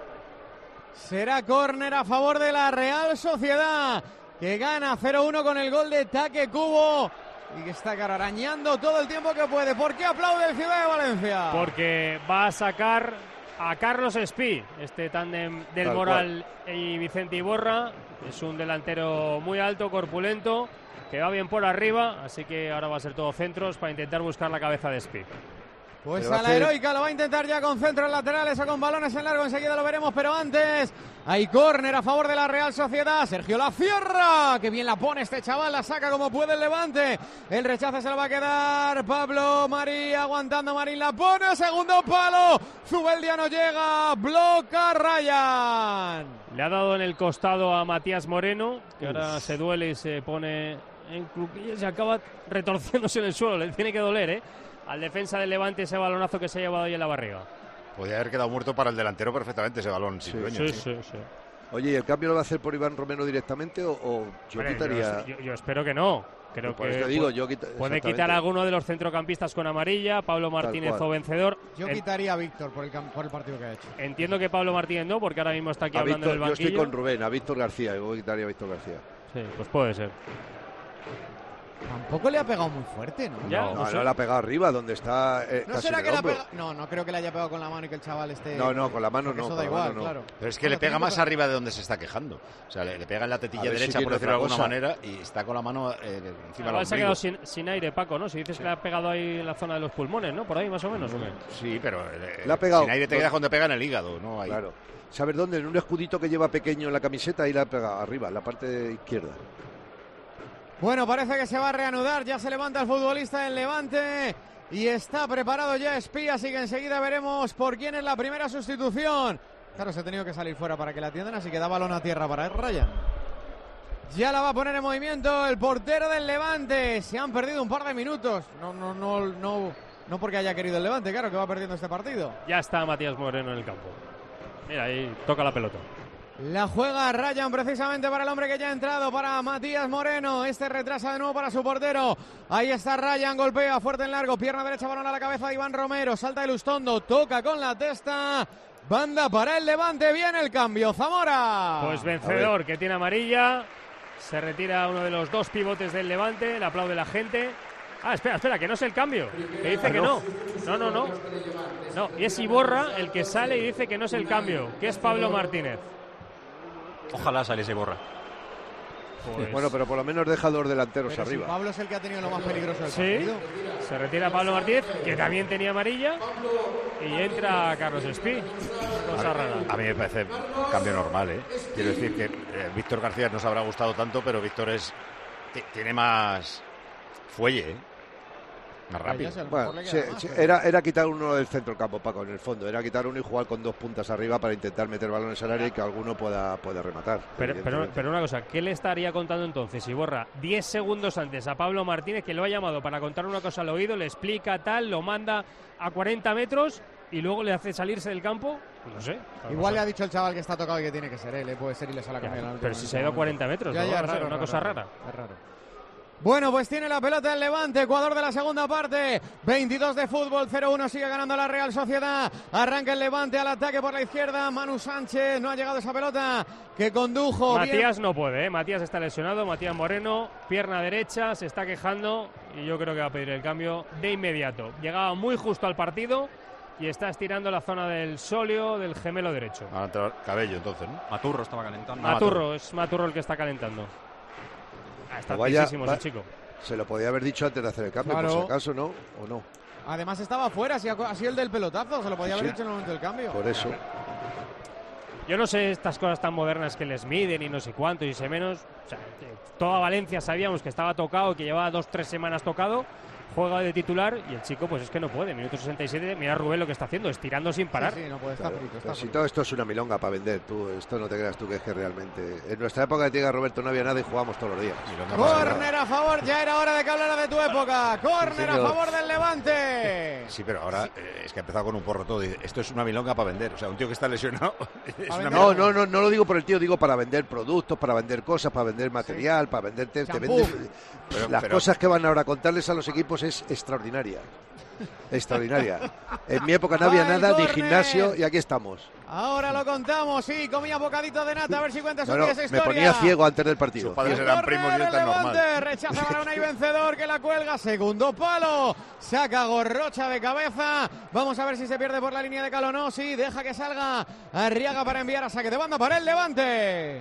Será córner a favor de la Real Sociedad, que gana 0-1 con el gol de Taque Cubo y que está arañando todo el tiempo que puede. ¿Por qué aplaude el Ciudad de Valencia? Porque va a sacar a Carlos Espí, este tándem del Tal Moral y Vicente Iborra. Es un delantero muy alto, corpulento, que va bien por arriba, así que ahora va a ser todo centros para intentar buscar la cabeza de Espí. Pues a la heroica lo va a intentar ya con centros laterales o con balones en largo, enseguida lo veremos, pero antes hay córner a favor de la Real Sociedad. Sergio la cierra, que bien la pone este chaval, la saca como puede el Levante. El rechazo se lo va a quedar Pablo Marín, aguantando Marín, la pone, segundo palo, Zubeldia no llega, bloca Ryan. Le ha dado en el costado a Matías Moreno, que ahora se duele y se pone en cluquillas y acaba retorciéndose en el suelo, le tiene que doler, ¿eh? Al defensa del Levante ese balonazo que se ha llevado ahí en la barriga. Podría haber quedado muerto para el delantero perfectamente ese balón. Sí. Oye, ¿y el cambio lo va a hacer por Iván Romero directamente o yo quitaría...? Yo espero que no. Creo pues que digo, puede quitar a alguno de los centrocampistas con amarilla, Pablo Martínez o vencedor. Yo quitaría a Víctor por el partido que ha hecho. Entiendo que Pablo Martínez no, porque ahora mismo está aquí hablando del banquillo. Yo estoy con Rubén, a Víctor García, yo quitaría a Víctor García. Sí, pues puede ser. Tampoco le ha pegado muy fuerte, ¿no? No le ha pegado arriba, donde está. ¿No será que le ha pegado? No creo que le haya pegado con la mano y que el chaval esté. No, con la mano no. Eso da igual, claro. Pero es que le pega más arriba de donde se está quejando. O sea, le pega en la tetilla derecha, por decirlo de alguna manera, y está con la mano encima de la se ha quedado sin aire, Paco, ¿no? Si dices que le ha pegado ahí en la zona de los pulmones, ¿no? Por ahí más o menos. Sí, pero le ha pegado, sin aire te quedas cuando pega en el hígado, ¿no? Ahí. Claro. ¿Sabes dónde? En un escudito que lleva pequeño en la camiseta, ahí le ha pegado arriba, en la parte izquierda. Bueno, parece que se va a reanudar, ya se levanta el futbolista del Levante y está preparado ya Espí, así que enseguida veremos por quién es la primera sustitución. Claro, se ha tenido que salir fuera para que la atiendan, así que da balón a tierra para Ryan. Ya la va a poner en movimiento el portero del Levante, se han perdido un par de minutos, no porque haya querido el Levante, claro que va perdiendo este partido. Ya está Matías Moreno en el campo, mira, ahí toca la pelota. La juega Ryan precisamente para el hombre que ya ha entrado, para Matías Moreno. Este retrasa de nuevo para su portero. Ahí está Ryan, golpea fuerte en largo, pierna derecha, balón a la cabeza de Iván Romero. Salta el Lustondo, toca con la testa. Banda para el Levante, viene el cambio. Zamora. Pues vencedor, que tiene amarilla. Se retira uno de los dos pivotes del Levante, le aplaude la gente. Ah, espera, que no es el cambio. Que dice que no. No, y es Iborra el que sale y dice que no es el cambio, que es Pablo Martínez. Ojalá saliese Iborra. Pues... Bueno, pero por lo menos deja dos delanteros arriba. Si Pablo es el que ha tenido lo más peligroso del partido. Se retira Pablo Martínez, que también tenía amarilla, y entra Carlos Espí. A mí me parece un cambio normal, ¿eh? Quiero decir que Víctor García nos habrá gustado tanto, pero Víctor tiene más fuelle, ¿eh? Más rápido. Bueno, era quitar uno del centro campo, Paco, en el fondo. Era quitar uno y jugar con dos puntas arriba para intentar meter balones al área y que alguno pueda rematar. Pero una cosa, ¿qué le estaría contando entonces Iborra 10 segundos antes a Pablo Martínez, que lo ha llamado para contar una cosa al oído, le explica tal, lo manda a 40 metros y luego le hace salirse del campo, no sé. Igual le ha dicho el chaval que está tocado y que tiene que ser él, puede ser y le sale a cambiar. Pero si se ha ido a 40 metros, ya, ¿no? ya, No sé, raro, una cosa rara. Es raro. Bueno, pues tiene la pelota el Levante, Ecuador de la segunda parte, 22 de fútbol, 0-1, sigue ganando la Real Sociedad, arranca el Levante al ataque por la izquierda, Manu Sánchez, no ha llegado esa pelota que condujo. Matías no puede, Matías está lesionado, Matías Moreno, pierna derecha, se está quejando y yo creo que va a pedir el cambio de inmediato. Llegaba muy justo al partido y está estirando la zona del sóleo del gemelo derecho. Va a entrar Cabello entonces, ¿no? Maturro estaba calentando. Maturro, es Maturro el que está calentando. Está altísimo ese chico. Se lo podía haber dicho antes de hacer el cambio, claro. Por si acaso, ¿no? ¿O no? Además estaba fuera, si ha sido el del pelotazo, se lo podía haber dicho en el momento del cambio. Por eso. Yo no sé estas cosas tan modernas que les miden y no sé cuánto y sé menos. O sea, toda Valencia sabíamos que estaba tocado, que llevaba 2-3 semanas tocado. Juega de titular y el chico pues es que no puede. Minuto 67, mira Rubén lo que está haciendo, estirando sin parar. Sí, no puede estar frito. Está Si todo esto es una milonga para vender, tú, esto no te creas tú que es que realmente... En nuestra época de Tiago Roberto no había nada y jugábamos todos los días. Córner a favor, ya era hora de que hablara de tu época. Córner a favor del Levante. Sí, pero ahora es que ha empezado con un porro todo. Esto es una milonga para vender. O sea, un tío que está lesionado. No lo digo por el tío, digo para vender productos, para vender cosas, para vender material, para vender... Las cosas que van ahora a contarles a los equipos es extraordinaria. Extraordinaria. En mi época no había nada, ni gimnasio, y aquí estamos. Ahora lo contamos, sí, comía bocadito de nata, a ver si cuentas un día esa historia. Me ponía ciego antes del partido. Sus padres eran primos y yo tan normal. Rechaza para Unai Vencedor, que la cuelga, segundo palo, saca Gorrocha de cabeza, vamos a ver si se pierde por la línea de cal o no, sí, deja que salga Arriaga para enviar a saque de banda para el Levante.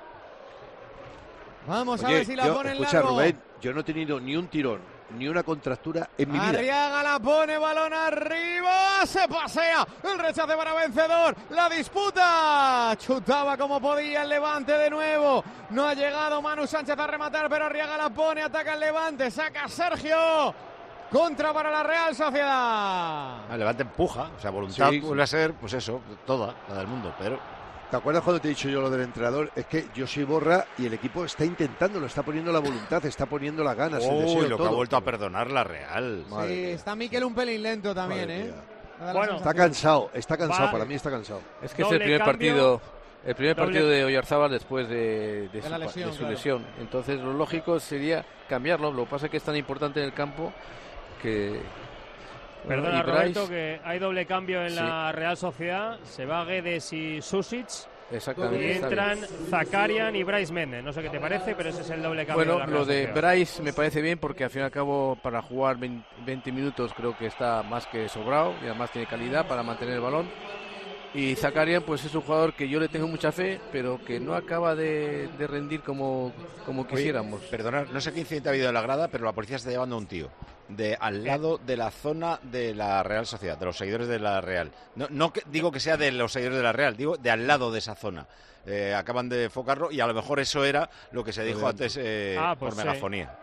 Vamos a ver si la pone en largo. Escucha, Rubén, yo no he tenido ni un tirón, ni una contractura en mi vida. Arriaga la pone, balón arriba, se pasea, el rechace para Vencedor, la disputa, chutaba como podía el Levante de nuevo, no ha llegado Manu Sánchez a rematar, pero Arriaga la pone, ataca el Levante, saca Sergio, contra para la Real Sociedad. El Levante empuja, o sea, voluntad vuelve a ser, pues eso, toda, la del mundo, pero... ¿Te acuerdas cuando te he dicho yo lo del entrenador? Es que yo soy Borra y el equipo está intentando, está poniendo la voluntad, está poniendo las ganas, el deseo, lo todo. Que ha vuelto a perdonar la Real. Sí, está Mikel un pelín lento también, Bueno, está cansado, para mí está cansado. Es que es el primer partido de Oyarzábal después de su lesión. Entonces lo lógico sería cambiarlo. Lo que pasa es que es tan importante en el campo que... Perdona, Roberto, que hay doble cambio en la Real Sociedad. Se va Guedes y Susic. Exactamente. Y entran Zakarian y Brais Méndez. No sé qué te parece, pero ese es el doble cambio. Bueno, de la Real lo de Sociedad. Brais me parece bien porque al fin y al cabo para jugar 20 minutos creo que está más que sobrado y además tiene calidad para mantener el balón. Y Zakarian pues es un jugador que yo le tengo mucha fe, pero que no acaba de rendir como quisiéramos. Perdonad, no sé qué incidente ha habido en la grada, pero la policía está llevando a un tío de al lado de la zona de la Real Sociedad, de los seguidores de la Real. No digo que sea de los seguidores de la Real, digo de al lado de esa zona. Acaban de enfocarlo y a lo mejor eso era lo que se dijo antes por megafonía.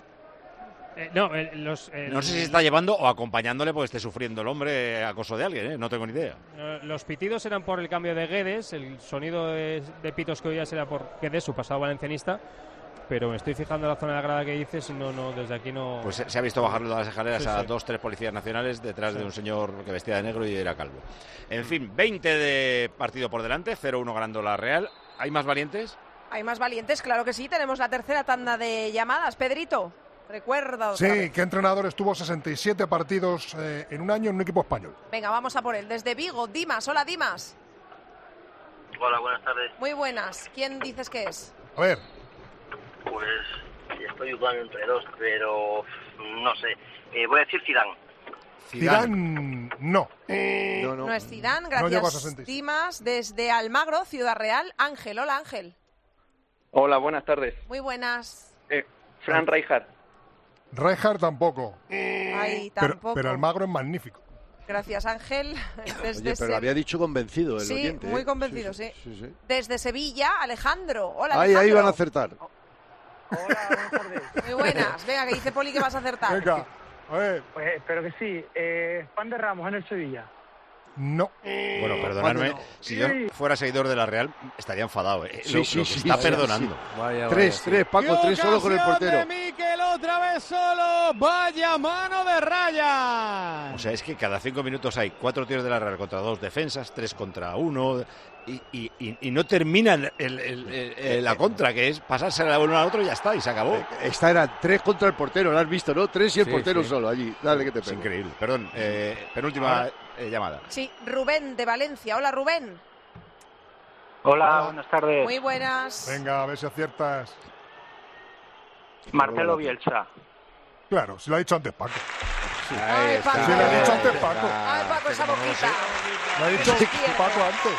No sé si se está llevando o acompañándole porque esté sufriendo el hombre acoso de alguien, no tengo ni idea. Los pitidos eran por el cambio de Guedes, el sonido de pitos que oías era por Guedes, su pasado valencianista, pero me estoy fijando en la zona de la grada que dices y no, desde aquí no... Pues se ha visto bajar las escaleras a 2-3 policías nacionales detrás de un señor que vestía de negro y era calvo. En fin, 20 de partido por delante, 0-1 ganando la Real. ¿Hay más valientes? Hay más valientes, claro que sí. Tenemos la tercera tanda de llamadas. Pedrito, recuerda otra vez. ¿Qué entrenador estuvo 67 partidos en un año en un equipo español? Venga, vamos a por él. Desde Vigo, Dimas. Hola, Dimas. Hola, buenas tardes. Muy buenas. ¿Quién dices que es? A ver. Pues estoy dudando entre dos, pero no sé. Voy a decir Zidane. Zidane, no. No es Zidane, gracias, no Dimas. Desde Almagro, Ciudad Real, Ángel. Hola, Ángel. Hola, buenas tardes. Muy buenas. Fran Rijkaard. Rijkaard tampoco. Ay, tampoco. Pero Almagro es magnífico. Gracias, Ángel. Oye, pero lo había dicho convencido el oyente. Sí, muy convencido, sí. Desde Sevilla, Alejandro. Hola, Alejandro. Ahí van a acertar. Hola, buenas tardes. Muy buenas. Venga, que dice Poli que vas a acertar. Venga, a ver. Pues espero que sí. Juan de Ramos en el Sevilla. No. Bueno, perdonadme, si yo fuera seguidor de la Real estaría enfadado. Lo está perdonando. Vaya. 3, Paco, 3 solo con el portero. De Mikel otra vez solo. Vaya mano de Ryan. O sea, es que cada 5 minutos hay 4 tiros de la Real contra 2 defensas, 3 contra 1 y no terminan la contra, que es pasarse la uno al otro y ya está, y se acabó. Esta era 3 contra el portero, lo has visto, ¿no? 3 y el portero solo allí. Dale que te pego. Es increíble. Perdón, penúltima llamada. Sí, Rubén de Valencia. Hola, Rubén. Hola, buenas tardes. Muy buenas. Venga, a ver si aciertas. Marcelo Bielsa. Claro, si lo ha dicho antes Paco. Ay, Paco. Sí, lo ha dicho antes Paco. Ay, Paco, esa boquita. Lo ha dicho Paco antes.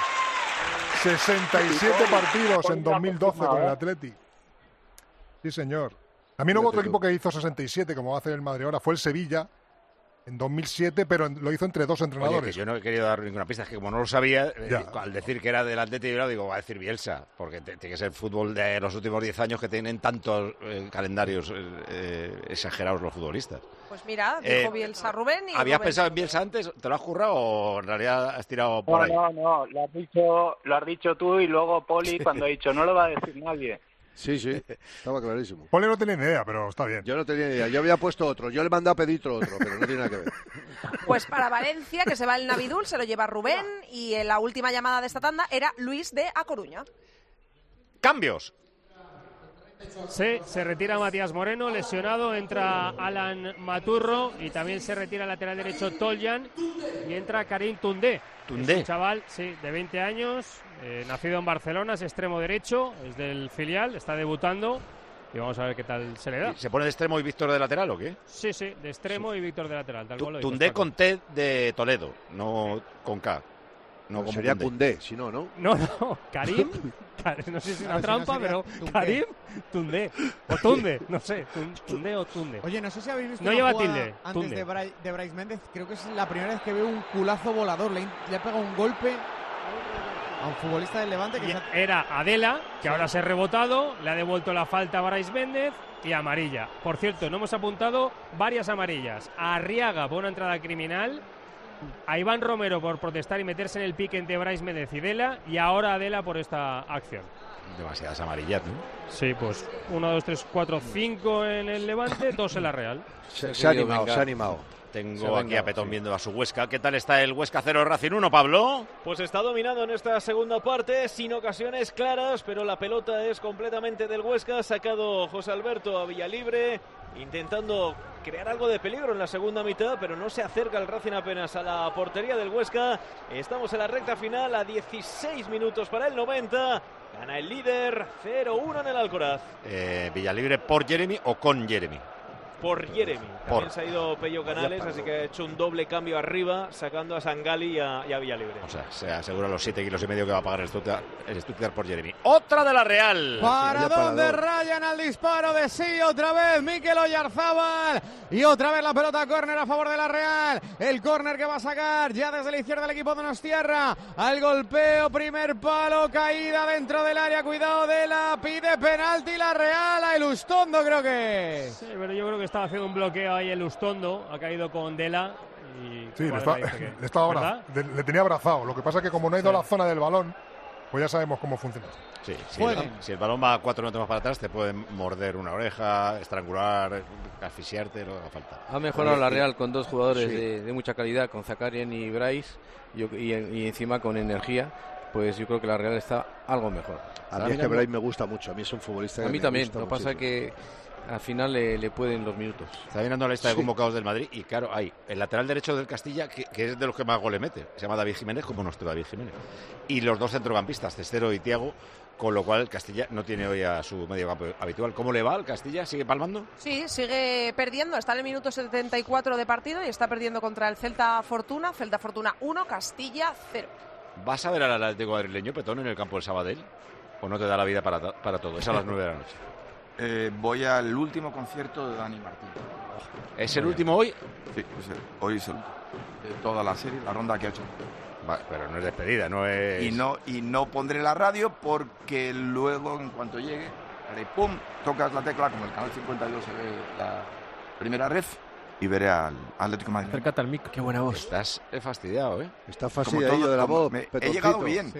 67 partidos en 2012 con el Atleti. Sí, señor. También hubo otro equipo que hizo 67, como va a hacer el Madrid ahora. Fue el Sevilla, en 2007, pero lo hizo entre 2 entrenadores. Oye, que yo no he querido dar ninguna pista, es que como no lo sabía, al decir que era del Atleti de Bilbao, digo, va a decir Bielsa, porque tiene que ser fútbol de los últimos 10 años que tienen tantos calendarios exagerados los futbolistas. Pues mira, dijo Bielsa, Rubén. Y ¿Habías Rubén. pensado en Bielsa antes? ¿Te lo has currado o en realidad has tirado por ahí? No, lo has dicho tú y luego Poli cuando ha dicho, no lo va a decir nadie. Sí, estaba clarísimo. Poli no tenía ni idea, pero está bien. Yo no tenía ni idea, yo había puesto otro, yo le mandé a pedir otro, pero no tiene nada que ver. Pues para Valencia, que se va el Navidul, se lo lleva Rubén, y en la última llamada de esta tanda era Luis de A Coruña. ¡Cambios! Sí, se retira Matías Moreno, lesionado, entra Alan Maturro y también se retira el lateral derecho Toljan y entra Karim Toundé. Toundé. Es un chaval, sí, de 20 años, nacido en Barcelona, es extremo derecho, es del filial, está debutando y vamos a ver qué tal se le da. ¿Se pone de extremo y Víctor de lateral o qué? Sí, de extremo y Víctor de lateral, tal cual lo Toundé dices, con T de Toledo, no con K. No, pues sería Koundé, si no, ¿no? No, Karim, no sé si es una trampa, pero Karim Toundé, o Tunde, no sé, Toundé o Tunde. Oye, no sé si habéis visto no una lleva jugada tilde, antes de Brais Méndez, creo que es la primera vez que veo un culazo volador, le ha pegado un golpe a un futbolista del Levante que era Adela, que ahora se ha rebotado, le ha devuelto la falta a Brais Méndez y amarilla. Por cierto, no hemos apuntado varias amarillas. A Arriaga por una entrada criminal, a Iván Romero por protestar y meterse en el pique entre Brais Méndez y Dela, y ahora Adela por esta acción. Demasiadas amarillas, ¿no? Sí, pues 1, 2, 3, 4, 5 en el Levante, 2 en la Real. Se ha animado. Tengo aquí a Petón viendo a su Huesca. ¿Qué tal está el Huesca 0 Racing 1, Pablo? Pues está dominando en esta segunda parte, sin ocasiones claras, pero la pelota es completamente del Huesca. Ha sacado José Alberto a Villalibre, intentando crear algo de peligro en la segunda mitad, pero no se acerca el Racing apenas a la portería del Huesca. Estamos en la recta final, a 16 minutos para el 90. Gana el líder, 0-1 en el Alcoraz. Villalibre por Jeremy o con Jeremy. Por Jeremy. También se ha ido Pello Canales, así que ha hecho un doble cambio arriba, sacando a Sangali y a Villalibre. O sea, se asegura los 7,5 kilos que va a pagar el Stuttgart por Jeremy. ¡Otra de la Real! ¿Para dónde rayan al disparo de sí? Otra vez Mikel Oyarzábal. Y otra vez la pelota córner a favor de la Real. El córner que va a sacar ya desde la izquierda el equipo de Donostiarra. Al golpeo, primer palo, caída dentro del área. Cuidado de la pide penalti la Real. A Elustondo creo que. Sí, pero yo creo que estaba haciendo un bloqueo ahí el Ustondo, ha caído con Dela y sí, le tenía abrazado. Lo que pasa es que como no ha ido a la zona del balón, pues ya sabemos cómo funciona. Sí, si el balón va 4 metros más para atrás, te pueden morder una oreja, estrangular, asfixiarte, lo que haga falta. Ha mejorado la Real con 2 jugadores de mucha calidad, con Zakarian y Brais, y encima con energía. Pues yo creo que la Real está algo mejor. A mí es que Brais me gusta mucho, a mí es un futbolista que a mí me también, gusta lo que pasa es que al final le pueden los minutos. Está mirando la lista de convocados del Madrid y claro, hay el lateral derecho del Castilla, que es de los que más goles mete. Se llama David Jiménez, como nuestro David Jiménez. Y los 2 centrocampistas, Cestero y Thiago, con lo cual el Castilla no tiene hoy a su mediocampo habitual. ¿Cómo le va al Castilla? ¿Sigue palmando? Sí, sigue perdiendo. Está en el minuto 74 de partido y está perdiendo contra el Celta Fortuna. Celta Fortuna 1, Castilla 0. ¿Vas a ver al Atlético madrileño, Petón, en el campo del Sabadell? ¿O no te da la vida para todo? Es a las 9 de la noche. Voy al último concierto de Dani Martín. ¿Es el último hoy? Sí, hoy es el de toda la serie, la ronda que ha hecho. Vale, pero no es despedida, no es... Y no pondré la radio porque luego, en cuanto llegue, haré pum, tocas la tecla, como el canal 52 se ve la primera ref, y veré al Atlético de Madrid. Acércate al micro. Qué buena voz. Estás fastidiado, ¿eh? Está fastidiado de la voz. He llegado bien. Sí.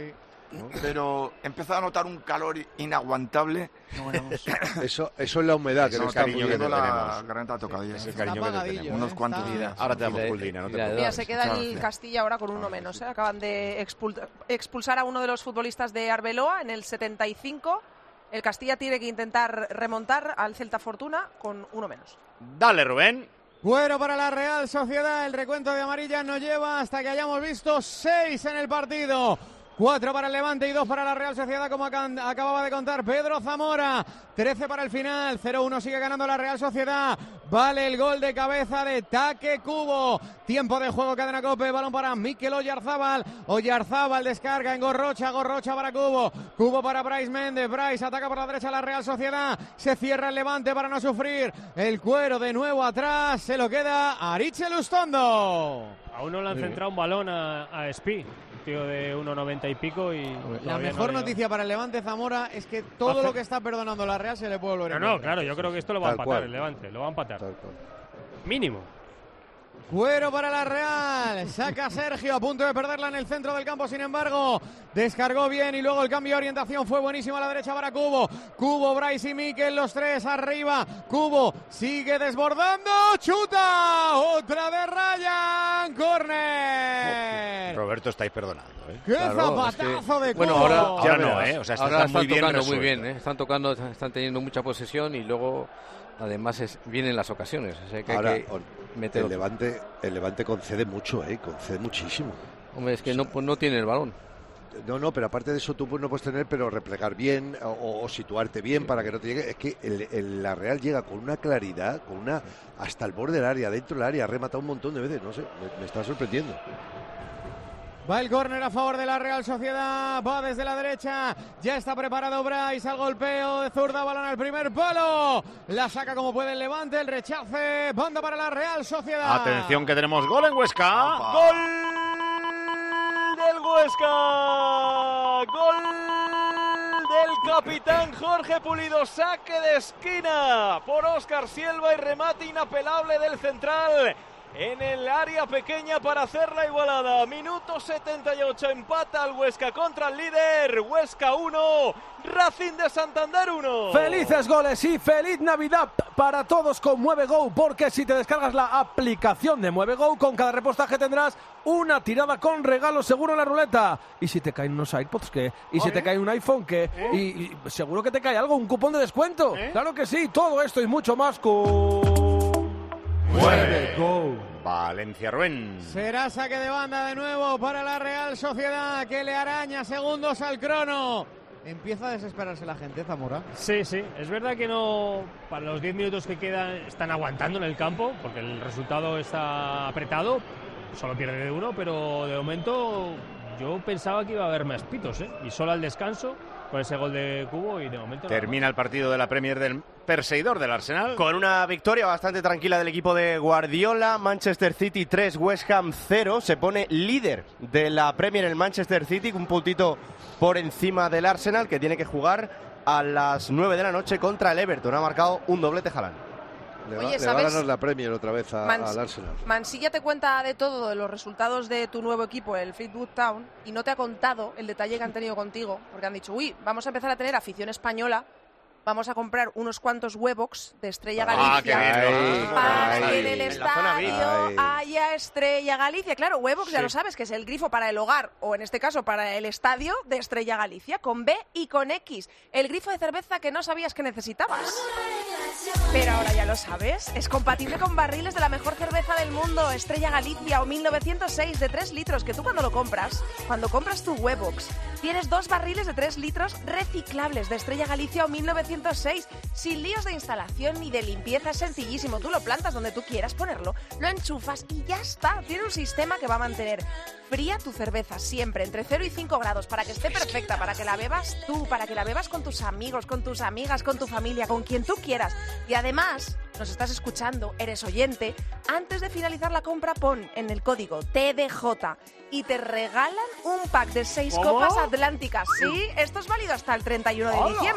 pero empezó a notar un calor inaguantable. Eso es la humedad que nos está muriendo la tenemos. garganta tocadilla. Es el cariño que le tenemos. Unos cuantos días. Ahora te damos Culdina, no te preocupes. Mira, se queda el Castilla ahora con uno menos. Acaban de expulsar a uno de los futbolistas de Arbeloa en el 75. El Castilla tiene que intentar remontar al Celta Fortuna con uno menos. Dale, Rubén. Bueno, para la Real Sociedad, el recuento de amarillas nos lleva hasta que hayamos visto 6 en el partido. 4 para el Levante y 2 para la Real Sociedad, como acababa de contar Pedro Zamora. 13 para el final, 0-1 sigue ganando la Real Sociedad. Vale el gol de cabeza de Taque Cubo. Tiempo de juego, Cadena COPE, balón para Mikel Oyarzábal. Oyarzábal descarga en Gorrocha, Gorrocha para Cubo. Cubo para Brais Méndez, Brais ataca por la derecha la Real Sociedad. Se cierra el Levante para no sufrir. El Cuero de nuevo atrás, se lo queda Aritxe Lustondo. Aún no le han centrado un balón a Espí. Tío de 1,90 y pico y la mejor noticia para el Levante, Zamora, es que todo lo que está perdonando la Real se le puede volver. No, claro, yo creo que esto lo va a empatar el Levante, lo va a empatar. Mínimo. Cuero para la Real, saca Sergio, a punto de perderla en el centro del campo, sin embargo, descargó bien y luego el cambio de orientación fue buenísimo a la derecha para Cubo. Cubo, Brais y Mikel, los tres arriba. Cubo sigue desbordando, chuta, otra de Ryan, córner. Roberto, estáis perdonando, ¿eh? ¡Qué zapatazo de Cubo! Bueno, ahora no, ¿eh? O sea, ahora están muy bien tocando resuelto. muy bien, ¿eh? Están teniendo mucha posesión y luego, además, vienen las ocasiones. O sea que ahora, hay que meter el Levante concede mucho, concede muchísimo. Hombre, es que no tiene el balón. No, pero aparte de eso tú no puedes tener, pero replegar bien o situarte bien para que no te llegue. Es que la Real llega con una claridad, hasta el borde del área, dentro del área, ha rematado un montón de veces, no sé, me está sorprendiendo. Va el córner a favor de la Real Sociedad, va desde la derecha, ya está preparado Brais al golpeo de zurda, balón al primer palo, la saca como puede el Levante, el rechace, banda para la Real Sociedad. Atención que tenemos gol en Huesca. ¡Gol del Huesca! ¡Gol del capitán Jorge Pulido! Saque de esquina por Óscar Silva y remate inapelable del central en el área pequeña para hacer la igualada. Minuto 78, empata el Huesca contra el líder. Huesca 1, Racing de Santander 1. Felices goles y feliz Navidad para todos con MueveGo, porque si te descargas la aplicación de MueveGo, con cada repostaje tendrás una tirada con regalo seguro en la ruleta. Y si te caen unos iPods, ¿qué? Y si te cae un iPhone, ¿qué? Y seguro que te cae algo, un cupón de descuento. Claro que sí, todo esto y mucho más con MueveGo. Valencia, Rubén. Será saque de banda de nuevo para la Real Sociedad, que le araña segundos al crono. Empieza a desesperarse la gente, Zamora. Sí, es verdad que no, para los 10 minutos que quedan están aguantando en el campo, porque el resultado está apretado, solo pierde de uno, pero de momento yo pensaba que iba a haber más pitos, y solo al descanso, con ese gol de Cubo, y de momento... Termina el partido de la Premier del perseguidor del Arsenal. Con una victoria bastante tranquila del equipo de Guardiola, Manchester City 3, West Ham 0, se pone líder de la Premier el Manchester City, un puntito por encima del Arsenal, que tiene que jugar a las 9 de la noche contra el Everton. Ha marcado un doblete Haaland. Le va a ganar la Premier otra vez al Arsenal. Mansilla te cuenta de todo, de los resultados de tu nuevo equipo, el Fleetwood Town, y no te ha contado el detalle que han tenido contigo, porque han dicho, vamos a empezar a tener afición española, vamos a comprar unos cuantos Webox de Estrella Galicia para que en el estadio haya Estrella Galicia. Claro, Webox ya lo sabes, que es el grifo para el hogar, o en este caso para el estadio de Estrella Galicia, con B y con X. El grifo de cerveza que no sabías que necesitabas. Pero ahora ya lo sabes, es compatible con barriles de la mejor cerveza del mundo, Estrella Galicia o 1906 de 3 litros, que tú cuando compras tu Webox, tienes 2 barriles de 3 litros reciclables de Estrella Galicia o 1906, sin líos de instalación ni de limpieza, es sencillísimo, tú lo plantas donde tú quieras ponerlo, lo enchufas y ya está, tiene un sistema que va a mantener fría tu cerveza siempre entre 0 y 5 grados para que esté perfecta, para que la bebas tú, para que la bebas con tus amigos, con tus amigas, con tu familia, con quien tú quieras. Y además, nos estás escuchando, eres oyente, antes de finalizar la compra pon en el código TDJ y te regalan un pack de 6 copas atlánticas. Sí, esto es válido hasta el 31 de diciembre.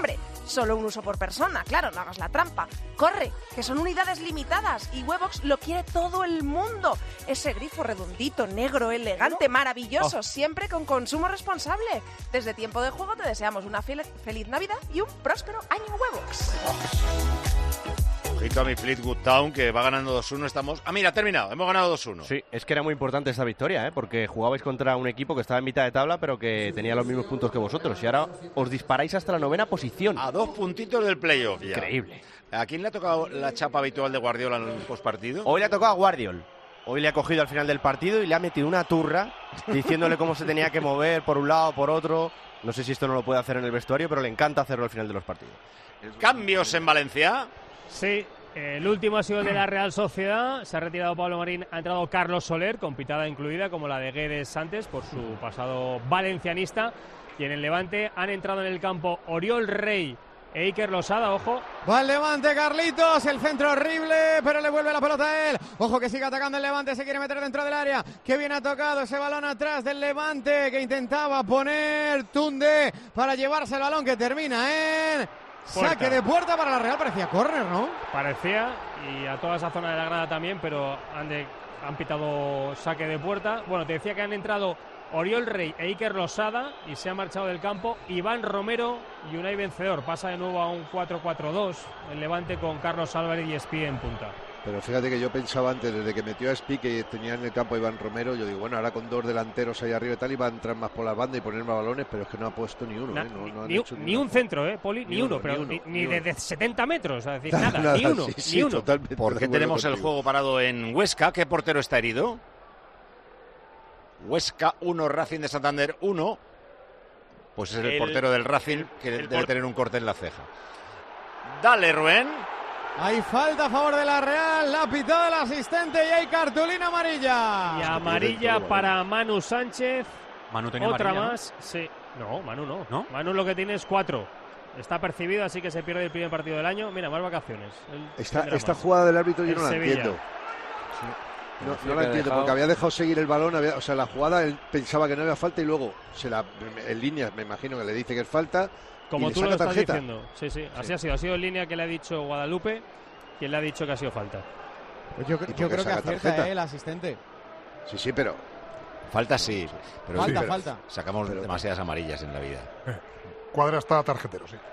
Solo un uso por persona, claro, no hagas la trampa. Corre, que son unidades limitadas y Webox lo quiere todo el mundo. Ese grifo redondito, negro, elegante, maravilloso, siempre con consumo responsable. Desde Tiempo de Juego te deseamos una feliz Navidad y un próspero año Webox. Ojito a mi Fleetwood Town, que va ganando 2-1. Estamos... Ah, mira, ha terminado. Hemos ganado 2-1. Sí, es que era muy importante esta victoria, porque jugabais contra un equipo que estaba en mitad de tabla, pero que tenía los mismos puntos que vosotros. Y ahora os disparáis hasta la 9ª posición. A 2 puntitos del playoff. Ya. Increíble. ¿A quién le ha tocado la chapa habitual de Guardiola en el postpartido? Hoy le ha tocado a Guardiol. Hoy le ha cogido al final del partido y le ha metido una turra diciéndole cómo se tenía que mover por un lado, por otro. No sé si esto no lo puede hacer en el vestuario, pero le encanta hacerlo al final de los partidos. ¿Cambios en Valencia? Sí. El último ha sido el de la Real Sociedad. Se ha retirado Pablo Marín, ha entrado Carlos Soler, con pitada incluida, como la de Guedes antes, por su pasado valencianista. Y en el Levante han entrado en el campo Oriol Rey e Iker Losada, ojo. Va el Levante, Carlitos, el centro horrible, pero le vuelve la pelota a él. Ojo que sigue atacando el Levante, se quiere meter dentro del área. Qué bien ha tocado ese balón atrás del Levante, que intentaba poner Tunde para llevarse el balón, que termina en... Saque de puerta para la Real, parecía córner, ¿no? Parecía, y a toda esa zona de la grada también, pero han pitado saque de puerta. Bueno, te decía que han entrado Oriol Rey e Iker Losada y se ha marchado del campo Iván Romero y Unai Vencedor. Pasa de nuevo a un 4-4-2 el Levante con Carlos Álvarez y Espí en punta. Pero fíjate que yo pensaba antes, desde que metió a Espí, que tenía en el campo a Iván Romero, yo digo, bueno, ahora con 2 delanteros ahí arriba y tal, iba a entrar más por la banda y poner más balones, pero es que no ha puesto ni uno. Ni un centro, Poli, ni uno, pero ni desde 70 metros, es decir, nada, ni uno, sí, ni uno. ¿Por qué tenemos el juego parado en Huesca? ¿Qué portero está herido? Huesca 1, Racing de Santander 1. Pues es el portero del Racing, que debe tener un corte en la ceja. Dale, Rubén. Hay falta a favor de la Real, la pitada del asistente y hay cartulina amarilla. Y amarilla para Manu Sánchez. Manu tenía otra amarilla, más, ¿no? Sí. No, Manu no. ¿No? Manu lo que tiene es 4. Está percibido, así que se pierde el primer partido del año. Mira, más vacaciones. Esta jugada del árbitro yo no la Sevilla. entiendo. No la entiendo, porque había dejado seguir el balón, o sea, la jugada él pensaba que no había falta y luego en línea me imagino que le dice que es falta. Como y tú le lo saca estás tarjeta. diciendo. Sí, así ha sido. Ha sido en línea que le ha dicho Guadalupe, quien le ha dicho que ha sido falta. Pues yo creo que acierta el asistente. Sí, pero... Falta sí. Pero falta. Sacamos demasiadas amarillas en la vida. Cuadra está tarjetero, sí.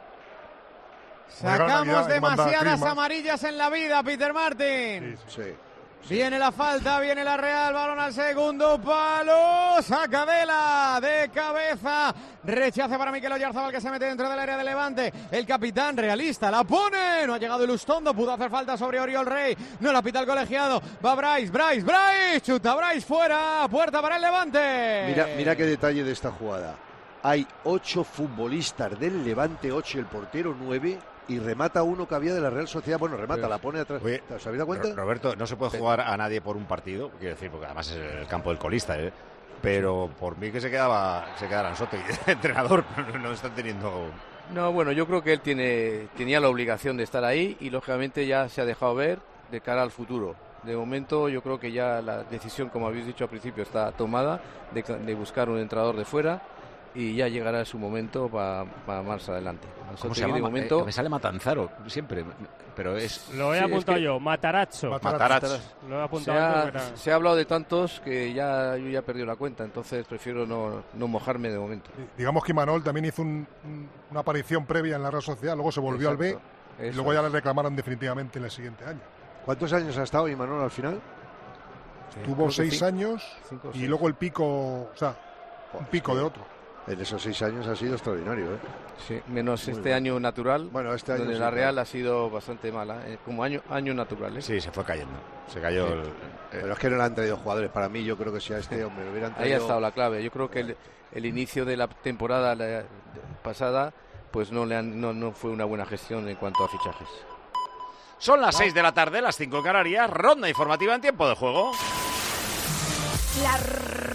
Sacamos demasiadas amarillas en la vida, Peter Martin. Sí. Viene la falta, viene la Real, balón al segundo palo, saca de cabeza, rechace para Mikel Oyarzabal, que se mete dentro del área de Levante, el capitán realista, la pone, no ha llegado Ilustondo, pudo hacer falta sobre Oriol Rey, no la pita el colegiado, va Bryce, chuta Bryce fuera, puerta para el Levante. Mira qué detalle de esta jugada, hay 8 futbolistas del Levante, 8 y el portero 9, y remata uno que había de la Real Sociedad. Bueno, remata, la pone atrás. Oye, ¿Os habéis dado cuenta? Roberto, no se puede jugar a nadie por un partido, quiero decir, porque además es el campo del colista, pero por mí que se quedaran Soto y el entrenador no están teniendo... No, bueno, yo creo que él tenía la obligación de estar ahí y lógicamente ya se ha dejado ver de cara al futuro. De momento yo creo que ya la decisión, como habéis dicho al principio, está tomada de buscar un entrenador de fuera y ya llegará su momento para más adelante. ¿Cómo se llama? De momento... me sale Matanzaro siempre, pero es... Lo he apuntado yo, Matarazzo. Lo he apuntado se ha hablado de tantos que yo ya he perdido la cuenta, entonces prefiero no mojarme de momento. Digamos que Imanol también hizo una aparición previa en la Real Sociedad, luego se volvió al B y luego ya le reclamaron definitivamente en el siguiente año. ¿Cuántos años ha estado Imanol al final? Tuvo 6 años y luego el pico, o sea, un pico de otro. En esos 6 años ha sido extraordinario, Sí, menos este año natural, bueno, este año donde la Real ha sido bastante mala, como año natural. Sí, se fue cayendo. Se cayó. Sí. Pero es que no le han traído jugadores. Para mí, yo creo que si a este hombre lo hubieran traído... Ahí ha estado la clave. Yo creo que el inicio de la temporada pasada, pues no fue una buena gestión en cuanto a fichajes. Son las 6 de la tarde, las 5 en Canarias. Ronda informativa en tiempo de juego. La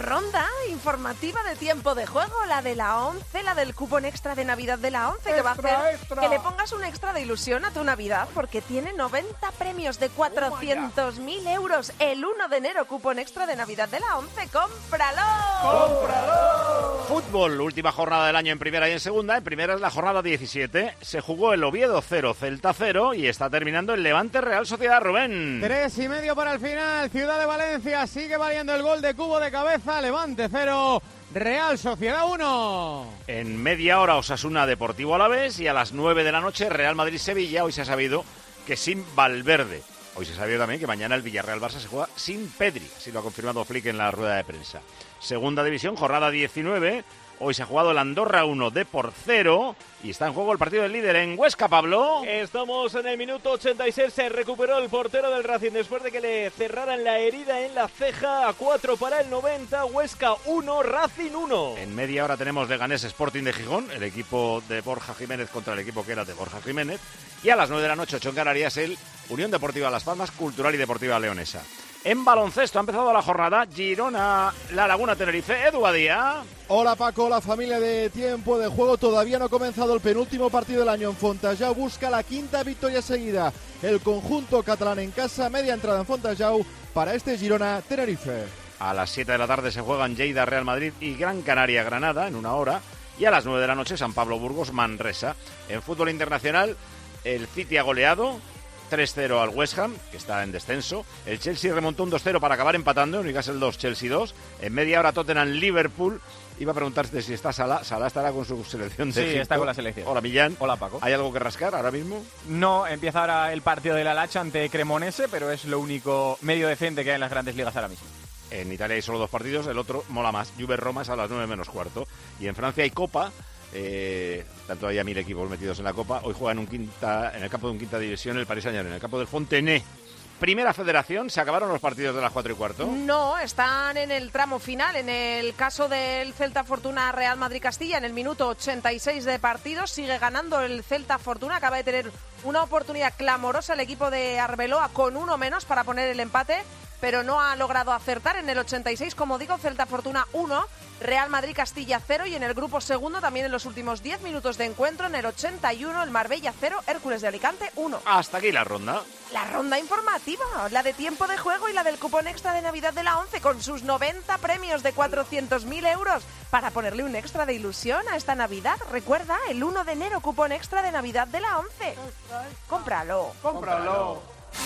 ronda informativa de tiempo de juego, la de la 11, la del cupón extra de Navidad de la 11, que va a hacer que le pongas un extra de ilusión a tu Navidad, porque tiene 90 premios de 400.000 euros. El 1 de enero, cupón extra de Navidad de la 11. ¡Cómpralo! ¡Cómpralo! Fútbol, última jornada del año en primera y en segunda. En primera es la jornada 17. Se jugó el Oviedo 0, Celta 0 y está terminando el Levante Real Sociedad. Rubén. 3:30 para el final. Ciudad de Valencia sigue valiendo el gol de Cubo de cabeza. Levante 0, Real Sociedad 1. En media hora Osasuna Deportivo Alavés y a las 9 de la noche Real Madrid-Sevilla. Hoy se ha sabido que sin Valverde. Hoy se ha sabido también que mañana el Villarreal-Barça se juega sin Pedri. Así lo ha confirmado Flick en la rueda de prensa. Segunda división, jornada 19. Hoy se ha jugado el Andorra 1, Depor 0 y está en juego el partido del líder en Huesca, Pablo. Estamos en el minuto 86, se recuperó el portero del Racing después de que le cerraran la herida en la ceja. A 4 para el 90, Huesca 1, Racing 1. En media hora tenemos Leganés Sporting de Gijón, el equipo de Borja Jiménez contra el equipo que era de Borja Jiménez. Y a las 9 de la noche, 8 en Canarias, el Unión Deportiva Las Palmas, Cultural y Deportiva Leonesa. En baloncesto ha empezado la jornada Girona, La Laguna, Tenerife. Edu Badía. Hola Paco, la familia de tiempo de juego. Todavía no ha comenzado el penúltimo partido del año en Fontajau. Busca la quinta victoria seguida. El conjunto catalán en casa, media entrada en Fontajau para este Girona Tenerife. A las 7 de la tarde se juegan Lleida, Real Madrid y Gran Canaria, Granada en una hora. Y a las 9 de la noche San Pablo, Burgos, Manresa. En fútbol internacional, el City ha goleado 3-0 al West Ham, que está en descenso. El Chelsea remontó un 2-0 para acabar empatando. Newcastle 2, Chelsea 2. En media hora Tottenham-Liverpool. Iba a preguntarte si está Salah. Salah estará con su selección de Egipto. Sí, está con la selección. Hola, Millán. Hola, Paco. ¿Hay algo que rascar ahora mismo? No, empieza ahora el partido de la Lacha ante Cremonese, pero es lo único medio decente que hay en las grandes ligas ahora mismo. En Italia hay solo 2 partidos, el otro mola más. Juve-Roma es a las 9 menos cuarto. Y en Francia hay Copa. Están todavía 1000 equipos metidos en la Copa. Hoy juegan en el campo de un quinta división el Paris Saint-Germain, en el campo del Fontenay. Primera Federación, ¿se acabaron los partidos de las 4:15? No, están en el tramo final. En el caso del Celta Fortuna Real Madrid Castilla, en el minuto 86 de partido, sigue ganando el Celta Fortuna. Acaba de tener una oportunidad clamorosa el equipo de Arbeloa con uno menos para poner el empate, pero no ha logrado acertar. En el 86, como digo, Celta Fortuna 1, Real Madrid Castilla 0, y en el grupo segundo, también en los últimos 10 minutos de encuentro, en el 81, el Marbella 0, Hércules de Alicante 1. Hasta aquí la ronda. La ronda informativa, la de tiempo de juego y la del cupón extra de Navidad de la 11, con sus 90 premios de 400.000 euros para ponerle un extra de ilusión a esta Navidad. Recuerda, el 1 de enero, cupón extra de Navidad de la 11. ¡Cómpralo! ¡Cómpralo!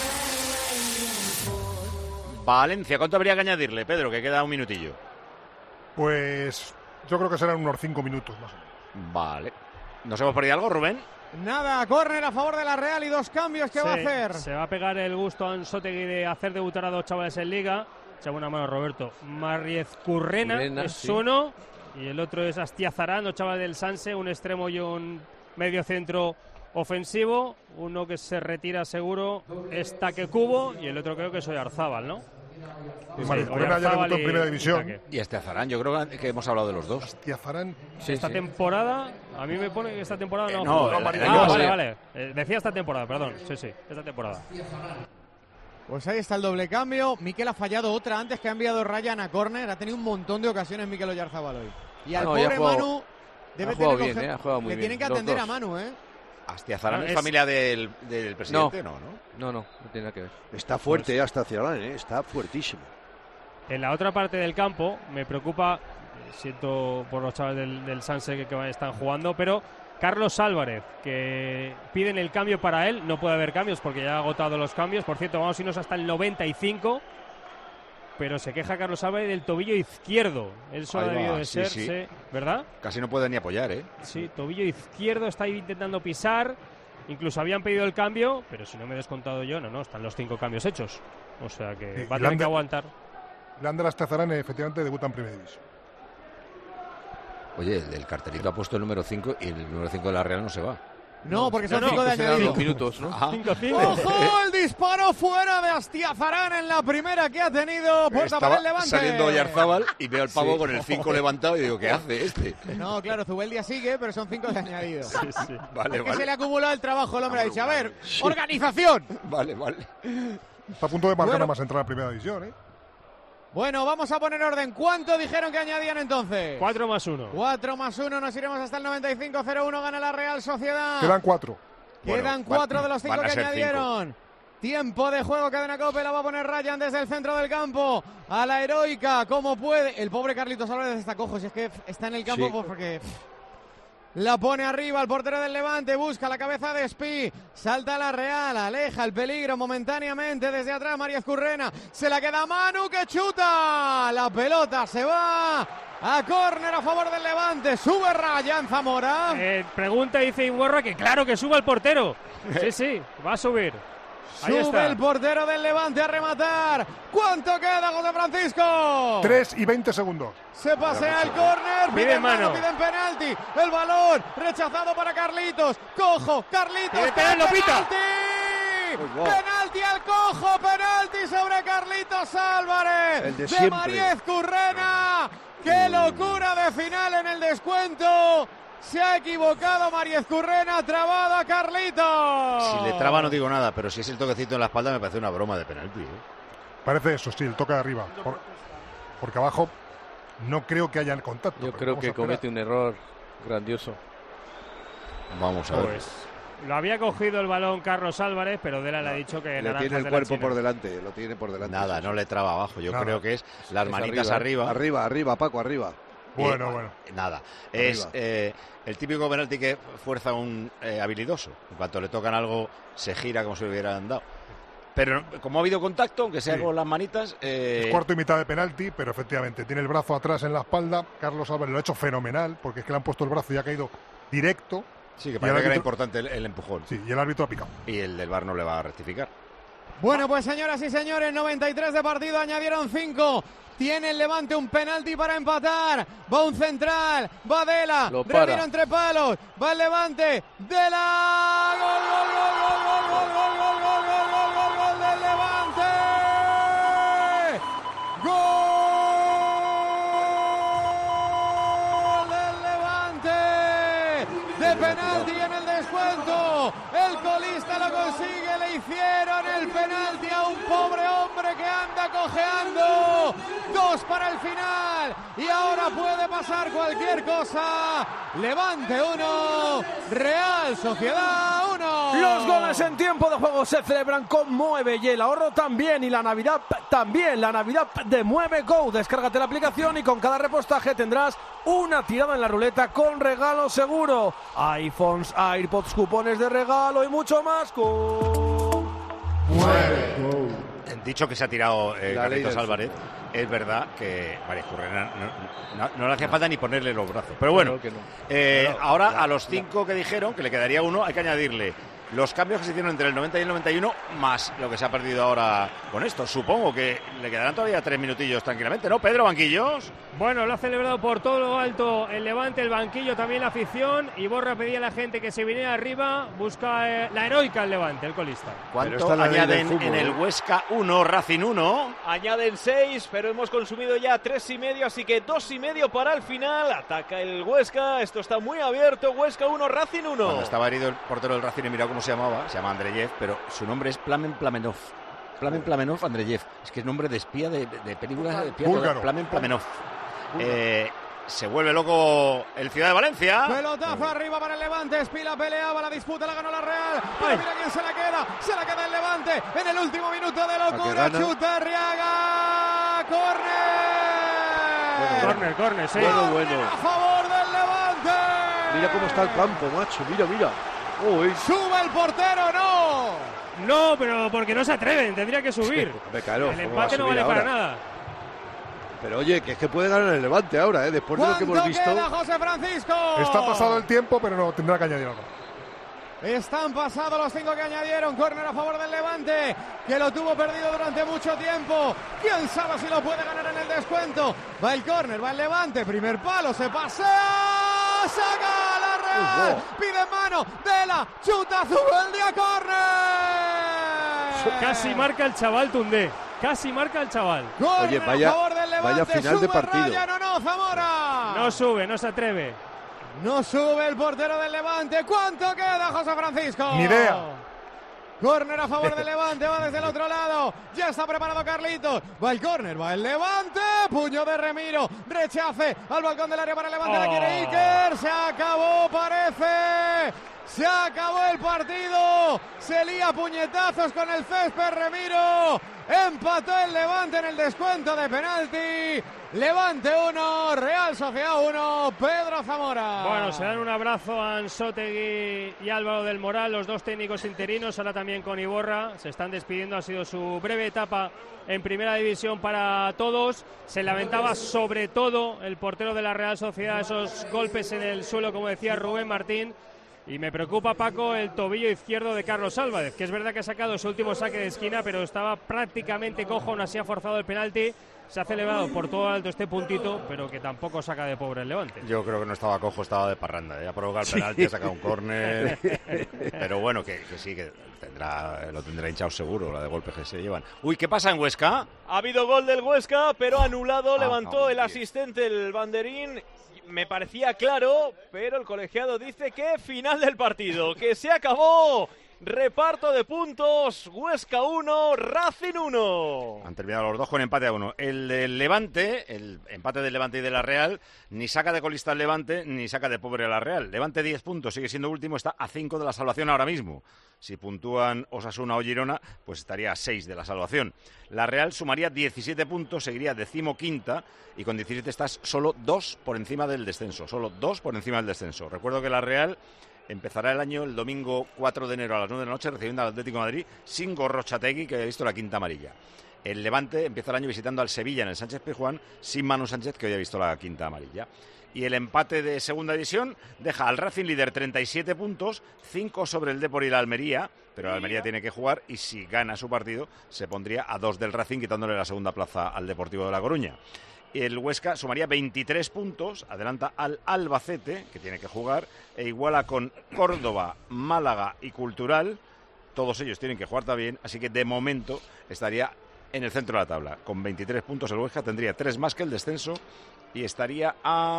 Valencia, ¿cuánto habría que añadirle, Pedro? Que queda un minutillo. Pues yo creo que serán unos 5 minutos más o menos. Vale. ¿Nos hemos perdido algo, Rubén? Nada, córner a favor de la Real y 2 cambios que va a hacer. Se va a pegar el gusto a Anzotegui de hacer debutar a 2 chavales en Liga. Echa buena mano Roberto. Mariez Currena es uno y el otro es Astiazarán, 2 chavales del Sanse, un extremo y un medio centro ofensivo. Uno que se retira seguro es Taque Cubo y el otro creo que es Oyarzábal, ¿no? Mariez Currena ya debutó en Primera División. Y Astiazarán, yo creo que hemos hablado de los dos. Astiazarán. Esta temporada, a mí me pone que esta temporada no. No, vale. Decía esta temporada, perdón. Sí, esta temporada. Pues ahí está el doble cambio. Mikel ha fallado otra antes, que ha enviado Ryan a córner. Ha tenido un montón de ocasiones Mikel Oyarzábal hoy. Y al pobre Manu debe tener bien, ha jugado muy le bien. tienen que atender a Manu, ¿eh? Astiazarán es familia del presidente, no tiene nada que ver. Está fuerte Astiazarán, está fuertísimo. En la otra parte del campo me preocupa, siento por los chavales del Sanse que están jugando, pero Carlos Álvarez, que piden el cambio para él, no puede haber cambios porque ya ha agotado los cambios. Por cierto, vamos a irnos hasta el 95, pero se queja Carlos Álvarez del tobillo izquierdo. Él solo ha debido de ser, ¿verdad? Casi no puede ni apoyar, ¿eh? Sí, tobillo izquierdo, está ahí intentando pisar. Incluso habían pedido el cambio, pero si no me he descontado yo, no, están los 5 cambios hechos. O sea que va a tener que aguantar. Lander Astiazarán efectivamente debuta en Primera División. Oye, el cartelito ha puesto el número 5 y el número 5 de la Real no se va. No, porque son 5 de añadido. 5 minutos, ¿no? ¡Ojo! El disparo fuera de Astiazarán en la primera que ha tenido. Puerta para el Levante. Saliendo Oyarzábal y veo al pavo con el 5 levantado y digo, ¿qué hace este? No, claro, Zubeldia sigue, pero son 5 de añadido. Sí. Vale. Se le ha acumulado el trabajo al hombre. Ha dicho, a ver, organización. Vale. Está a punto de marcar nada más entrar a Primera División, ¿eh? Bueno, vamos a poner orden. ¿Cuánto dijeron que añadían entonces? 4 más 1. 4 más 1, nos iremos hasta el 95-0-1, gana la Real Sociedad. Quedan 4. Quedan 4 de los 5 que añadieron. Tiempo de juego, Cadena COPE, la va a poner Ryan desde el centro del campo. A la heroica, como puede. El pobre Carlitos Álvarez está cojo, si es que está en el campo Sí. porque... La pone arriba el portero del Levante, busca la cabeza de Espí, salta la Real, aleja el peligro momentáneamente desde atrás María Currena, se la queda Manu que chuta, la pelota se va a córner a favor del Levante, sube Ryan Zamora. Pregunta, dice Iborra, que claro que suba el portero. Sí, va a subir. Ahí Sube está. el portero del Levante a rematar. ¿Cuánto queda, José Francisco? 3 y 20 segundos. Se pasea el córner, Pide piden mano. piden penalti. El balón rechazado para Carlitos. Cojo, Carlitos. Pide penal, lo pita. Penalti al cojo, penalti sobre Carlitos Álvarez. El de siempre. Mariez Currena. ¡Qué locura de final en el descuento! Se ha equivocado Mariez Currena, trabado a Carlitos. Si le traba no digo nada, pero si es el toquecito en la espalda me parece una broma de penalti. Parece eso, sí, el toque de arriba. Porque abajo no creo que haya contacto. Yo pero creo vamos que a esperar. comete un error grandioso. Vamos a ver. Pues lo había cogido el balón Carlos Álvarez, pero Dela le ha dicho que Le naranjas tiene el de la cuerpo China. por delante, lo tiene por delante. Nada, no le traba abajo. Yo Nada. creo que es las Es manitas arriba. Arriba, Paco, arriba. Bueno. Nada. Es el típico penalti que fuerza a un habilidoso. En cuanto le tocan algo, se gira como si le hubieran dado. Pero como ha habido contacto, aunque sea Sí. con las manitas... Cuarto y mitad de penalti, pero efectivamente tiene el brazo atrás en la espalda. Carlos Álvarez lo ha hecho fenomenal, porque es que le han puesto el brazo y ha caído directo. Sí, que Y el parece que era árbitro- importante el empujón. Sí, y el árbitro ha picado. Y el del VAR no le va a rectificar. Bueno, pues señoras y señores, 93 de partido, añadieron 5. Tiene el Levante un penalti para empatar. Va un central, va Dela, Lo para. Ramiro entre palos, va el Levante, Dela, gol, gol, gol, gol, gol, gol, gol, gol, gol, gol, gol, gol del Levante. Gol del Levante. De penalti en el descuento. El colista lo consigue, le hicieron el penalti a un pobre hombre que anda cojeando. 2 para el final y ahora puede pasar cualquier cosa. Levante 1, Real Sociedad 1. Los goles en tiempo de juego se celebran con Mueve y el ahorro también, y la Navidad también. La Navidad de Mueve Go. Descárgate la aplicación y con cada repostaje tendrás una tirada en la ruleta con regalo seguro. iPhones, AirPods, cupones de regalo y mucho más con Mueve Go. Dicho que se ha tirado La ley Carlitos del Álvarez, es verdad que María Currena no le hacía falta ni ponerle los brazos. Pero bueno, Claro que no. ahora a los 5 que dijeron, que le quedaría uno, hay que añadirle los cambios que se hicieron entre el 90 y el 91, más lo que se ha perdido ahora con esto. Supongo que le quedarán todavía 3 minutillos tranquilamente, ¿no, Pedro Banquillos? Bueno, lo ha celebrado por todo lo alto el Levante, el banquillo, también la afición. Y Borra pedía a la gente que se viniera arriba, busca la heroica el Levante, el colista. ¿Cuánto está la ley del añaden fútbol, en el Huesca 1, Racing 1? Añaden 6, pero hemos consumido ya 3,5, así que 2,5 para el final. Ataca el Huesca, esto está muy abierto. Huesca 1, Racing 1. Cuando estaba herido el portero del Racing, he mirado cómo se llamaba. Se llama Andreyev, pero su nombre es Plamen Plamenov. Plamen Plamenov Andreyev. Es que es nombre de espía de películas de espía. Búlgaro. Plamen Plamenov. Se vuelve loco el Ciudad de Valencia. Pelotazo arriba para el Levante, Espila peleaba, la disputa la ganó la Real, pero mira quién se la queda el Levante en el último minuto de locura, gana. chuta Arriaga, córner. Córner, sí. Bueno. A favor del Levante. Mira cómo está el campo, macho. Mira. Uy. Sube el portero, no. No, pero porque no se atreven, tendría que subir. Hombre, claro, El ¿cómo va a empate no subir vale para ahora? nada. Pero oye, que es que puede ganar el Levante ahora, después de lo que hemos ¿Cuánto visto. queda, José Francisco? Está pasado el tiempo, pero no tendrá que añadir algo. Están pasados los 5 que añadieron. Córner a favor del Levante, que lo tuvo perdido durante mucho tiempo. ¿Quién sabe si lo puede ganar en el descuento? Va el córner, va el Levante. Primer palo, se pasea. Saca la Real. Pide mano. Dela. Chuta Zubeldia. Córner. Casi marca el chaval Tundé. Casi marca el chaval. Córner Oye, a favor del Levante. vaya final de Sube partido. Ryan, no, Zamora. No sube, no se atreve. No sube el portero del Levante. ¿Cuánto queda, José Francisco? Ni idea. Córner a favor del Levante, va desde el otro lado. Ya está preparado Carlitos. Va el córner, va el Levante. Puño de Remiro. Rechace al balcón del área para el Levante. La quiere Iker. Se acabó, parece. Se acabó el partido. Se lía puñetazos con el césped Remiro. Empató el Levante en el descuento de penalti. Levante 1, Real Sociedad 1, Pedro Zamora. Bueno, se dan un abrazo a Anzotegui y Álvaro del Moral, los dos técnicos interinos, ahora también con Iborra. Se están despidiendo, ha sido su breve etapa en Primera División para todos. Se lamentaba sobre todo el portero de la Real Sociedad, esos golpes en el suelo, como decía Rubén Martín. Y me preocupa, Paco, el tobillo izquierdo de Carlos Álvarez, que es verdad que ha sacado su último saque de esquina, pero estaba prácticamente cojo, aún así ha forzado el penalti. Se ha celebrado por todo alto este puntito, pero que tampoco saca de pobre el Levante. Yo creo que no estaba cojo, estaba de parranda. Ya provoca el penalti, ha sacado un córner. Pero bueno, que sí, que lo tendrá hinchado seguro, la de golpe que se llevan. Uy, ¿qué pasa en Huesca? Ha habido gol del Huesca, pero anulado. Levantó el asistente el banderín. Me parecía claro, pero el colegiado dice que final del partido, que se acabó. Reparto de puntos, Huesca 1, Racing 1. Han terminado los dos con empate a 1. El del Levante, el empate del Levante y de la Real, ni saca de colista al Levante, ni saca de pobre a la Real. Levante 10 puntos, sigue siendo último, está a 5 de la salvación ahora mismo. Si puntúan Osasuna o Girona, pues estaría a 6 de la salvación. La Real sumaría 17 puntos, seguiría 15ª y con 17 estás solo 2 por encima del descenso. Solo 2 por encima del descenso. Recuerdo que la Real empezará el año el domingo 4 de enero a las 9 de la noche recibiendo al Atlético de Madrid sin Gorrochategui, que ha visto la quinta amarilla. El Levante empieza el año visitando al Sevilla en el Sánchez-Pizjuán sin Manu Sánchez, que hoy ha visto la quinta amarilla. Y el empate de segunda división deja al Racing líder 37 puntos, 5 sobre el Depor y la Almería, pero la Almería tiene que jugar y si gana su partido se pondría a 2 del Racing, quitándole la segunda plaza al Deportivo de La Coruña. El Huesca sumaría 23 puntos, adelanta al Albacete, que tiene que jugar, e iguala con Córdoba, Málaga y Cultural. Todos ellos tienen que jugar también, así que de momento estaría en el centro de la tabla. Con 23 puntos el Huesca tendría 3 más que el descenso y estaría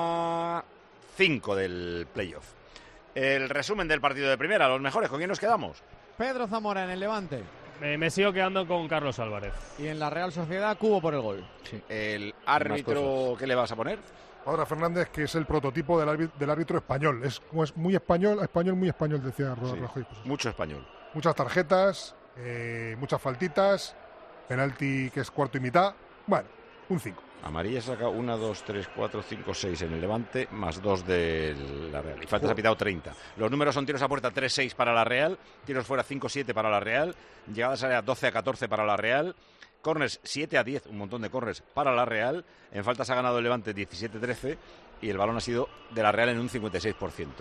a 5 del playoff. El resumen del partido de primera, los mejores, ¿con quién nos quedamos? Pedro Zamora en el Levante. Me sigo quedando con Carlos Álvarez. Y en la Real Sociedad, Cubo por el gol. Sí. El árbitro, ¿qué le vas a poner? Ahora Fernández, que es el prototipo del árbitro español. Es muy español, muy español, decía Rajoy. Pues mucho español. Muchas tarjetas, muchas faltitas, penalti que es cuarto y mitad. Bueno, un 5. Amarilla saca 1, 2, 3, 4, 5, 6 en el Levante, más 2 de la Real. Y faltas ha pitado 30. Los números son tiros a puerta 3-6 para la Real, tiros fuera 5-7 para la Real, llegadas a área 12-14 para la Real, corners 7-10, un montón de corners para la Real, en faltas ha ganado el Levante 17-13 y el balón ha sido de la Real en un 56%.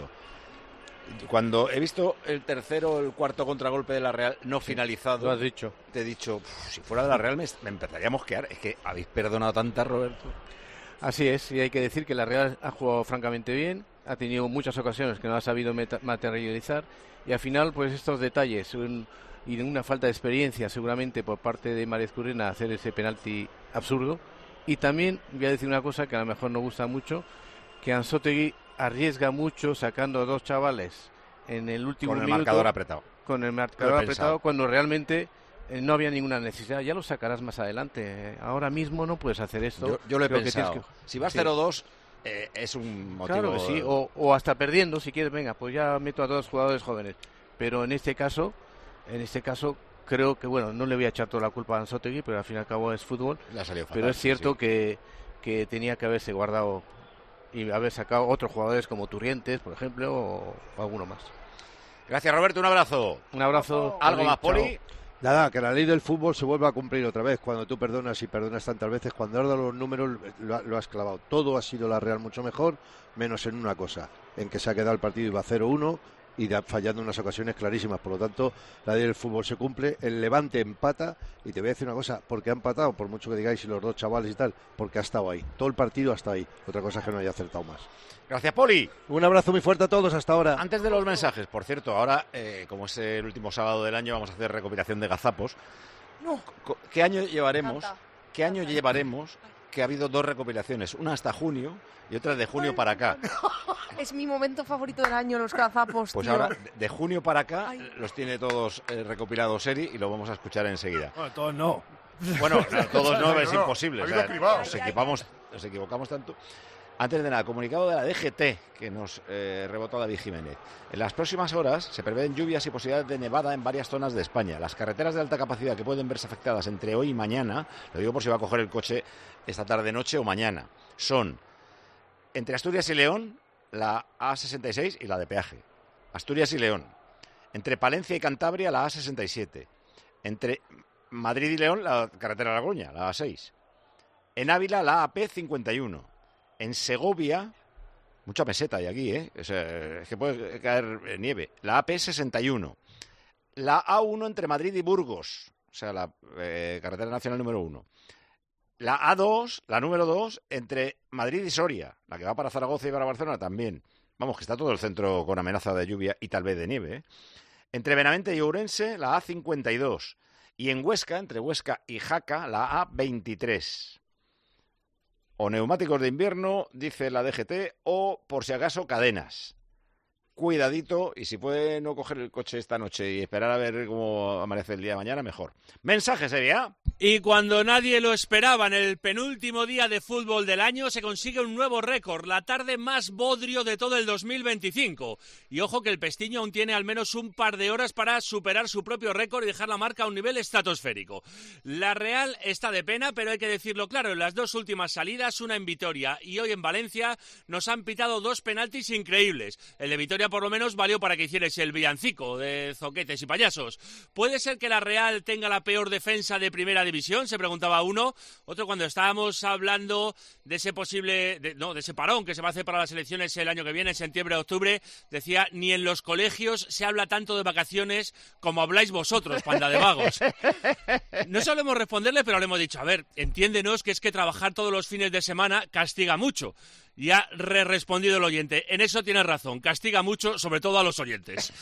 Cuando he visto el tercero o el cuarto contragolpe de la Real no finalizado, lo has dicho. Te he dicho, si fuera de la Real me empezaría a mosquear. Es que habéis perdonado tantas, Roberto. Así es, y hay que decir que la Real ha jugado francamente bien, ha tenido muchas ocasiones que no ha sabido materializar, y al final, pues estos detalles y una falta de experiencia seguramente por parte de Márez Currena hacer ese penalti absurdo. Y también voy a decir una cosa que a lo mejor no gusta mucho, que Anzotegui arriesga mucho sacando a 2 chavales en el último minuto. Con el marcador apretado. Con el marcador apretado cuando realmente no había ninguna necesidad. Ya lo sacarás más adelante. Ahora mismo no puedes hacer esto. Yo lo he pensado. Si vas 0-2 es un motivo. Claro que sí. O hasta perdiendo, si quieres, venga, pues ya meto a 2 jugadores jóvenes. Pero en este caso creo que, bueno, no le voy a echar toda la culpa a Anzotegui, pero al fin y al cabo es fútbol. Pero es cierto que tenía que haberse guardado y haber sacado otros jugadores como Turrientes, por ejemplo, o alguno más. Gracias, Roberto, un abrazo. Un abrazo. ¿Algo más, Poli? Nada, que la ley del fútbol se vuelva a cumplir otra vez. Cuando tú perdonas y perdonas tantas veces, cuando has dado los números lo has clavado. Todo ha sido la Real mucho mejor, menos en una cosa, en que se ha quedado el partido y va 0-1 y fallando en unas ocasiones clarísimas. Por lo tanto, la ley del fútbol se cumple. El Levante empata, y te voy a decir una cosa, porque ha empatado, por mucho que digáis, y los 2 chavales y tal, porque ha estado ahí. Todo el partido ha estado ahí. Otra cosa es que no haya acertado más. Gracias, Poli. Un abrazo muy fuerte a todos, hasta ahora. Antes de los mensajes, por cierto, ahora, como es el último sábado del año, vamos a hacer recopilación de gazapos. ¿Qué año llevaremos? ¿Qué año llevaremos que ha habido 2 recopilaciones? Una hasta junio y otra de junio para acá. Es mi momento favorito del año, los gazapos, Pues tío. ahora, de junio para acá, los tiene todos recopilados Eri y lo vamos a escuchar enseguida. Bueno, todos no. Bueno, no, todos no, es imposible. Ha O habido sea, cribados. nos equivocamos tanto. Antes de nada, comunicado de la DGT que nos rebotó David Jiménez. En las próximas horas se prevén lluvias y posibilidades de nevada en varias zonas de España. Las carreteras de alta capacidad que pueden verse afectadas entre hoy y mañana, lo digo por si va a coger el coche esta tarde, noche o mañana, son entre Asturias y León, la A66 y la de peaje. Asturias y León. Entre Palencia y Cantabria, la A67. Entre Madrid y León, la carretera de La Coruña, la A6. En Ávila, la AP51. En Segovia, mucha meseta hay aquí, ¿eh? O sea, es que puede caer nieve. La AP61. La A1 entre Madrid y Burgos, o sea, la carretera nacional número 1. La A2, la número 2, entre Madrid y Soria, la que va para Zaragoza y para Barcelona también. Vamos, que está todo el centro con amenaza de lluvia y tal vez de nieve, ¿eh? Entre Benavente y Ourense, la A52. Y en Huesca, entre Huesca y Jaca, la A23. O neumáticos de invierno, dice la DGT, o, por si acaso, cadenas. Cuidadito, y si puede no coger el coche esta noche y esperar a ver cómo amanece el día de mañana, mejor. Mensajes, Evia. Y cuando nadie lo esperaba, en el penúltimo día de fútbol del año se consigue un nuevo récord, la tarde más bodrio de todo el 2025. Y ojo que el Pestiño aún tiene al menos un par de horas para superar su propio récord y dejar la marca a un nivel estratosférico. La Real está de pena, pero hay que decirlo claro, en las dos últimas salidas, una en Vitoria y hoy en Valencia, nos han pitado dos penaltis increíbles. El de Vitoria por lo menos valió para que hicierais el villancico de zoquetes y payasos. ¿Puede ser que la Real tenga la peor defensa de primera división? Se preguntaba uno. Otro, cuando estábamos hablando de ese posible, de ese parón que se va a hacer para las elecciones el año que viene, en septiembre-octubre, decía, ni en los colegios se habla tanto de vacaciones como habláis vosotros, panda de vagos. No solemos responderle, pero le hemos dicho, a ver, entiéndenos que es que trabajar todos los fines de semana castiga mucho. Y ha respondido el oyente. En eso tienes razón, castiga mucho, sobre todo a los oyentes.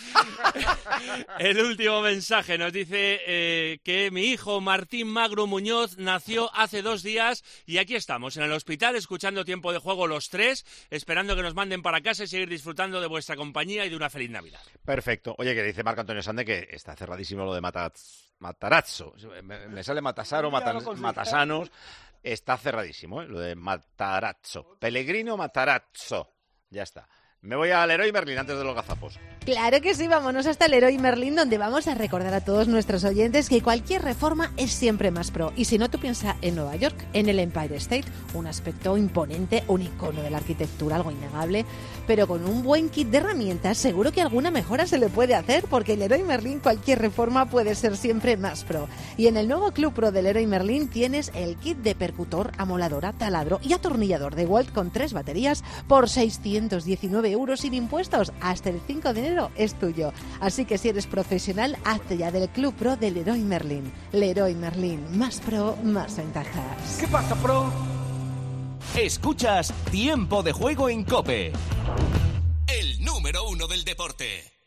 El último mensaje nos dice que mi hijo Martín Magro Muñoz nació hace 2 días y aquí estamos, en el hospital, escuchando Tiempo de Juego los tres, esperando que nos manden para casa y seguir disfrutando de vuestra compañía y de una feliz Navidad. Perfecto. Oye, que dice Marco Antonio Sande que está cerradísimo lo de Matarazzo. Me sale Matasaro, Matasanos. Está cerradísimo, ¿eh? Lo de Matarazzo. Pellegrino Matarazzo. Ya está. Me voy al Leroy Merlin antes de los gazapos. Claro que sí, vámonos hasta el Leroy Merlin, donde vamos a recordar a todos nuestros oyentes que cualquier reforma es siempre más pro. Y si no, tú piensa en Nueva York, en el Empire State, un aspecto imponente, un icono de la arquitectura, algo innegable, pero con un buen kit de herramientas seguro que alguna mejora se le puede hacer, porque en Leroy Merlin cualquier reforma puede ser siempre más pro. Y en el nuevo Club Pro de Leroy Merlin tienes el kit de percutor, amoladora, taladro y atornillador de Walt con 3 baterías por 619 euros sin impuestos. Hasta el 5 de enero es tuyo. Así que si eres profesional, hazte ya del Club Pro de Leroy Merlin. Leroy Merlin, más pro, más ventajas. ¿Qué pasa, pro? Escuchas Tiempo de Juego en COPE. El número 1 del deporte.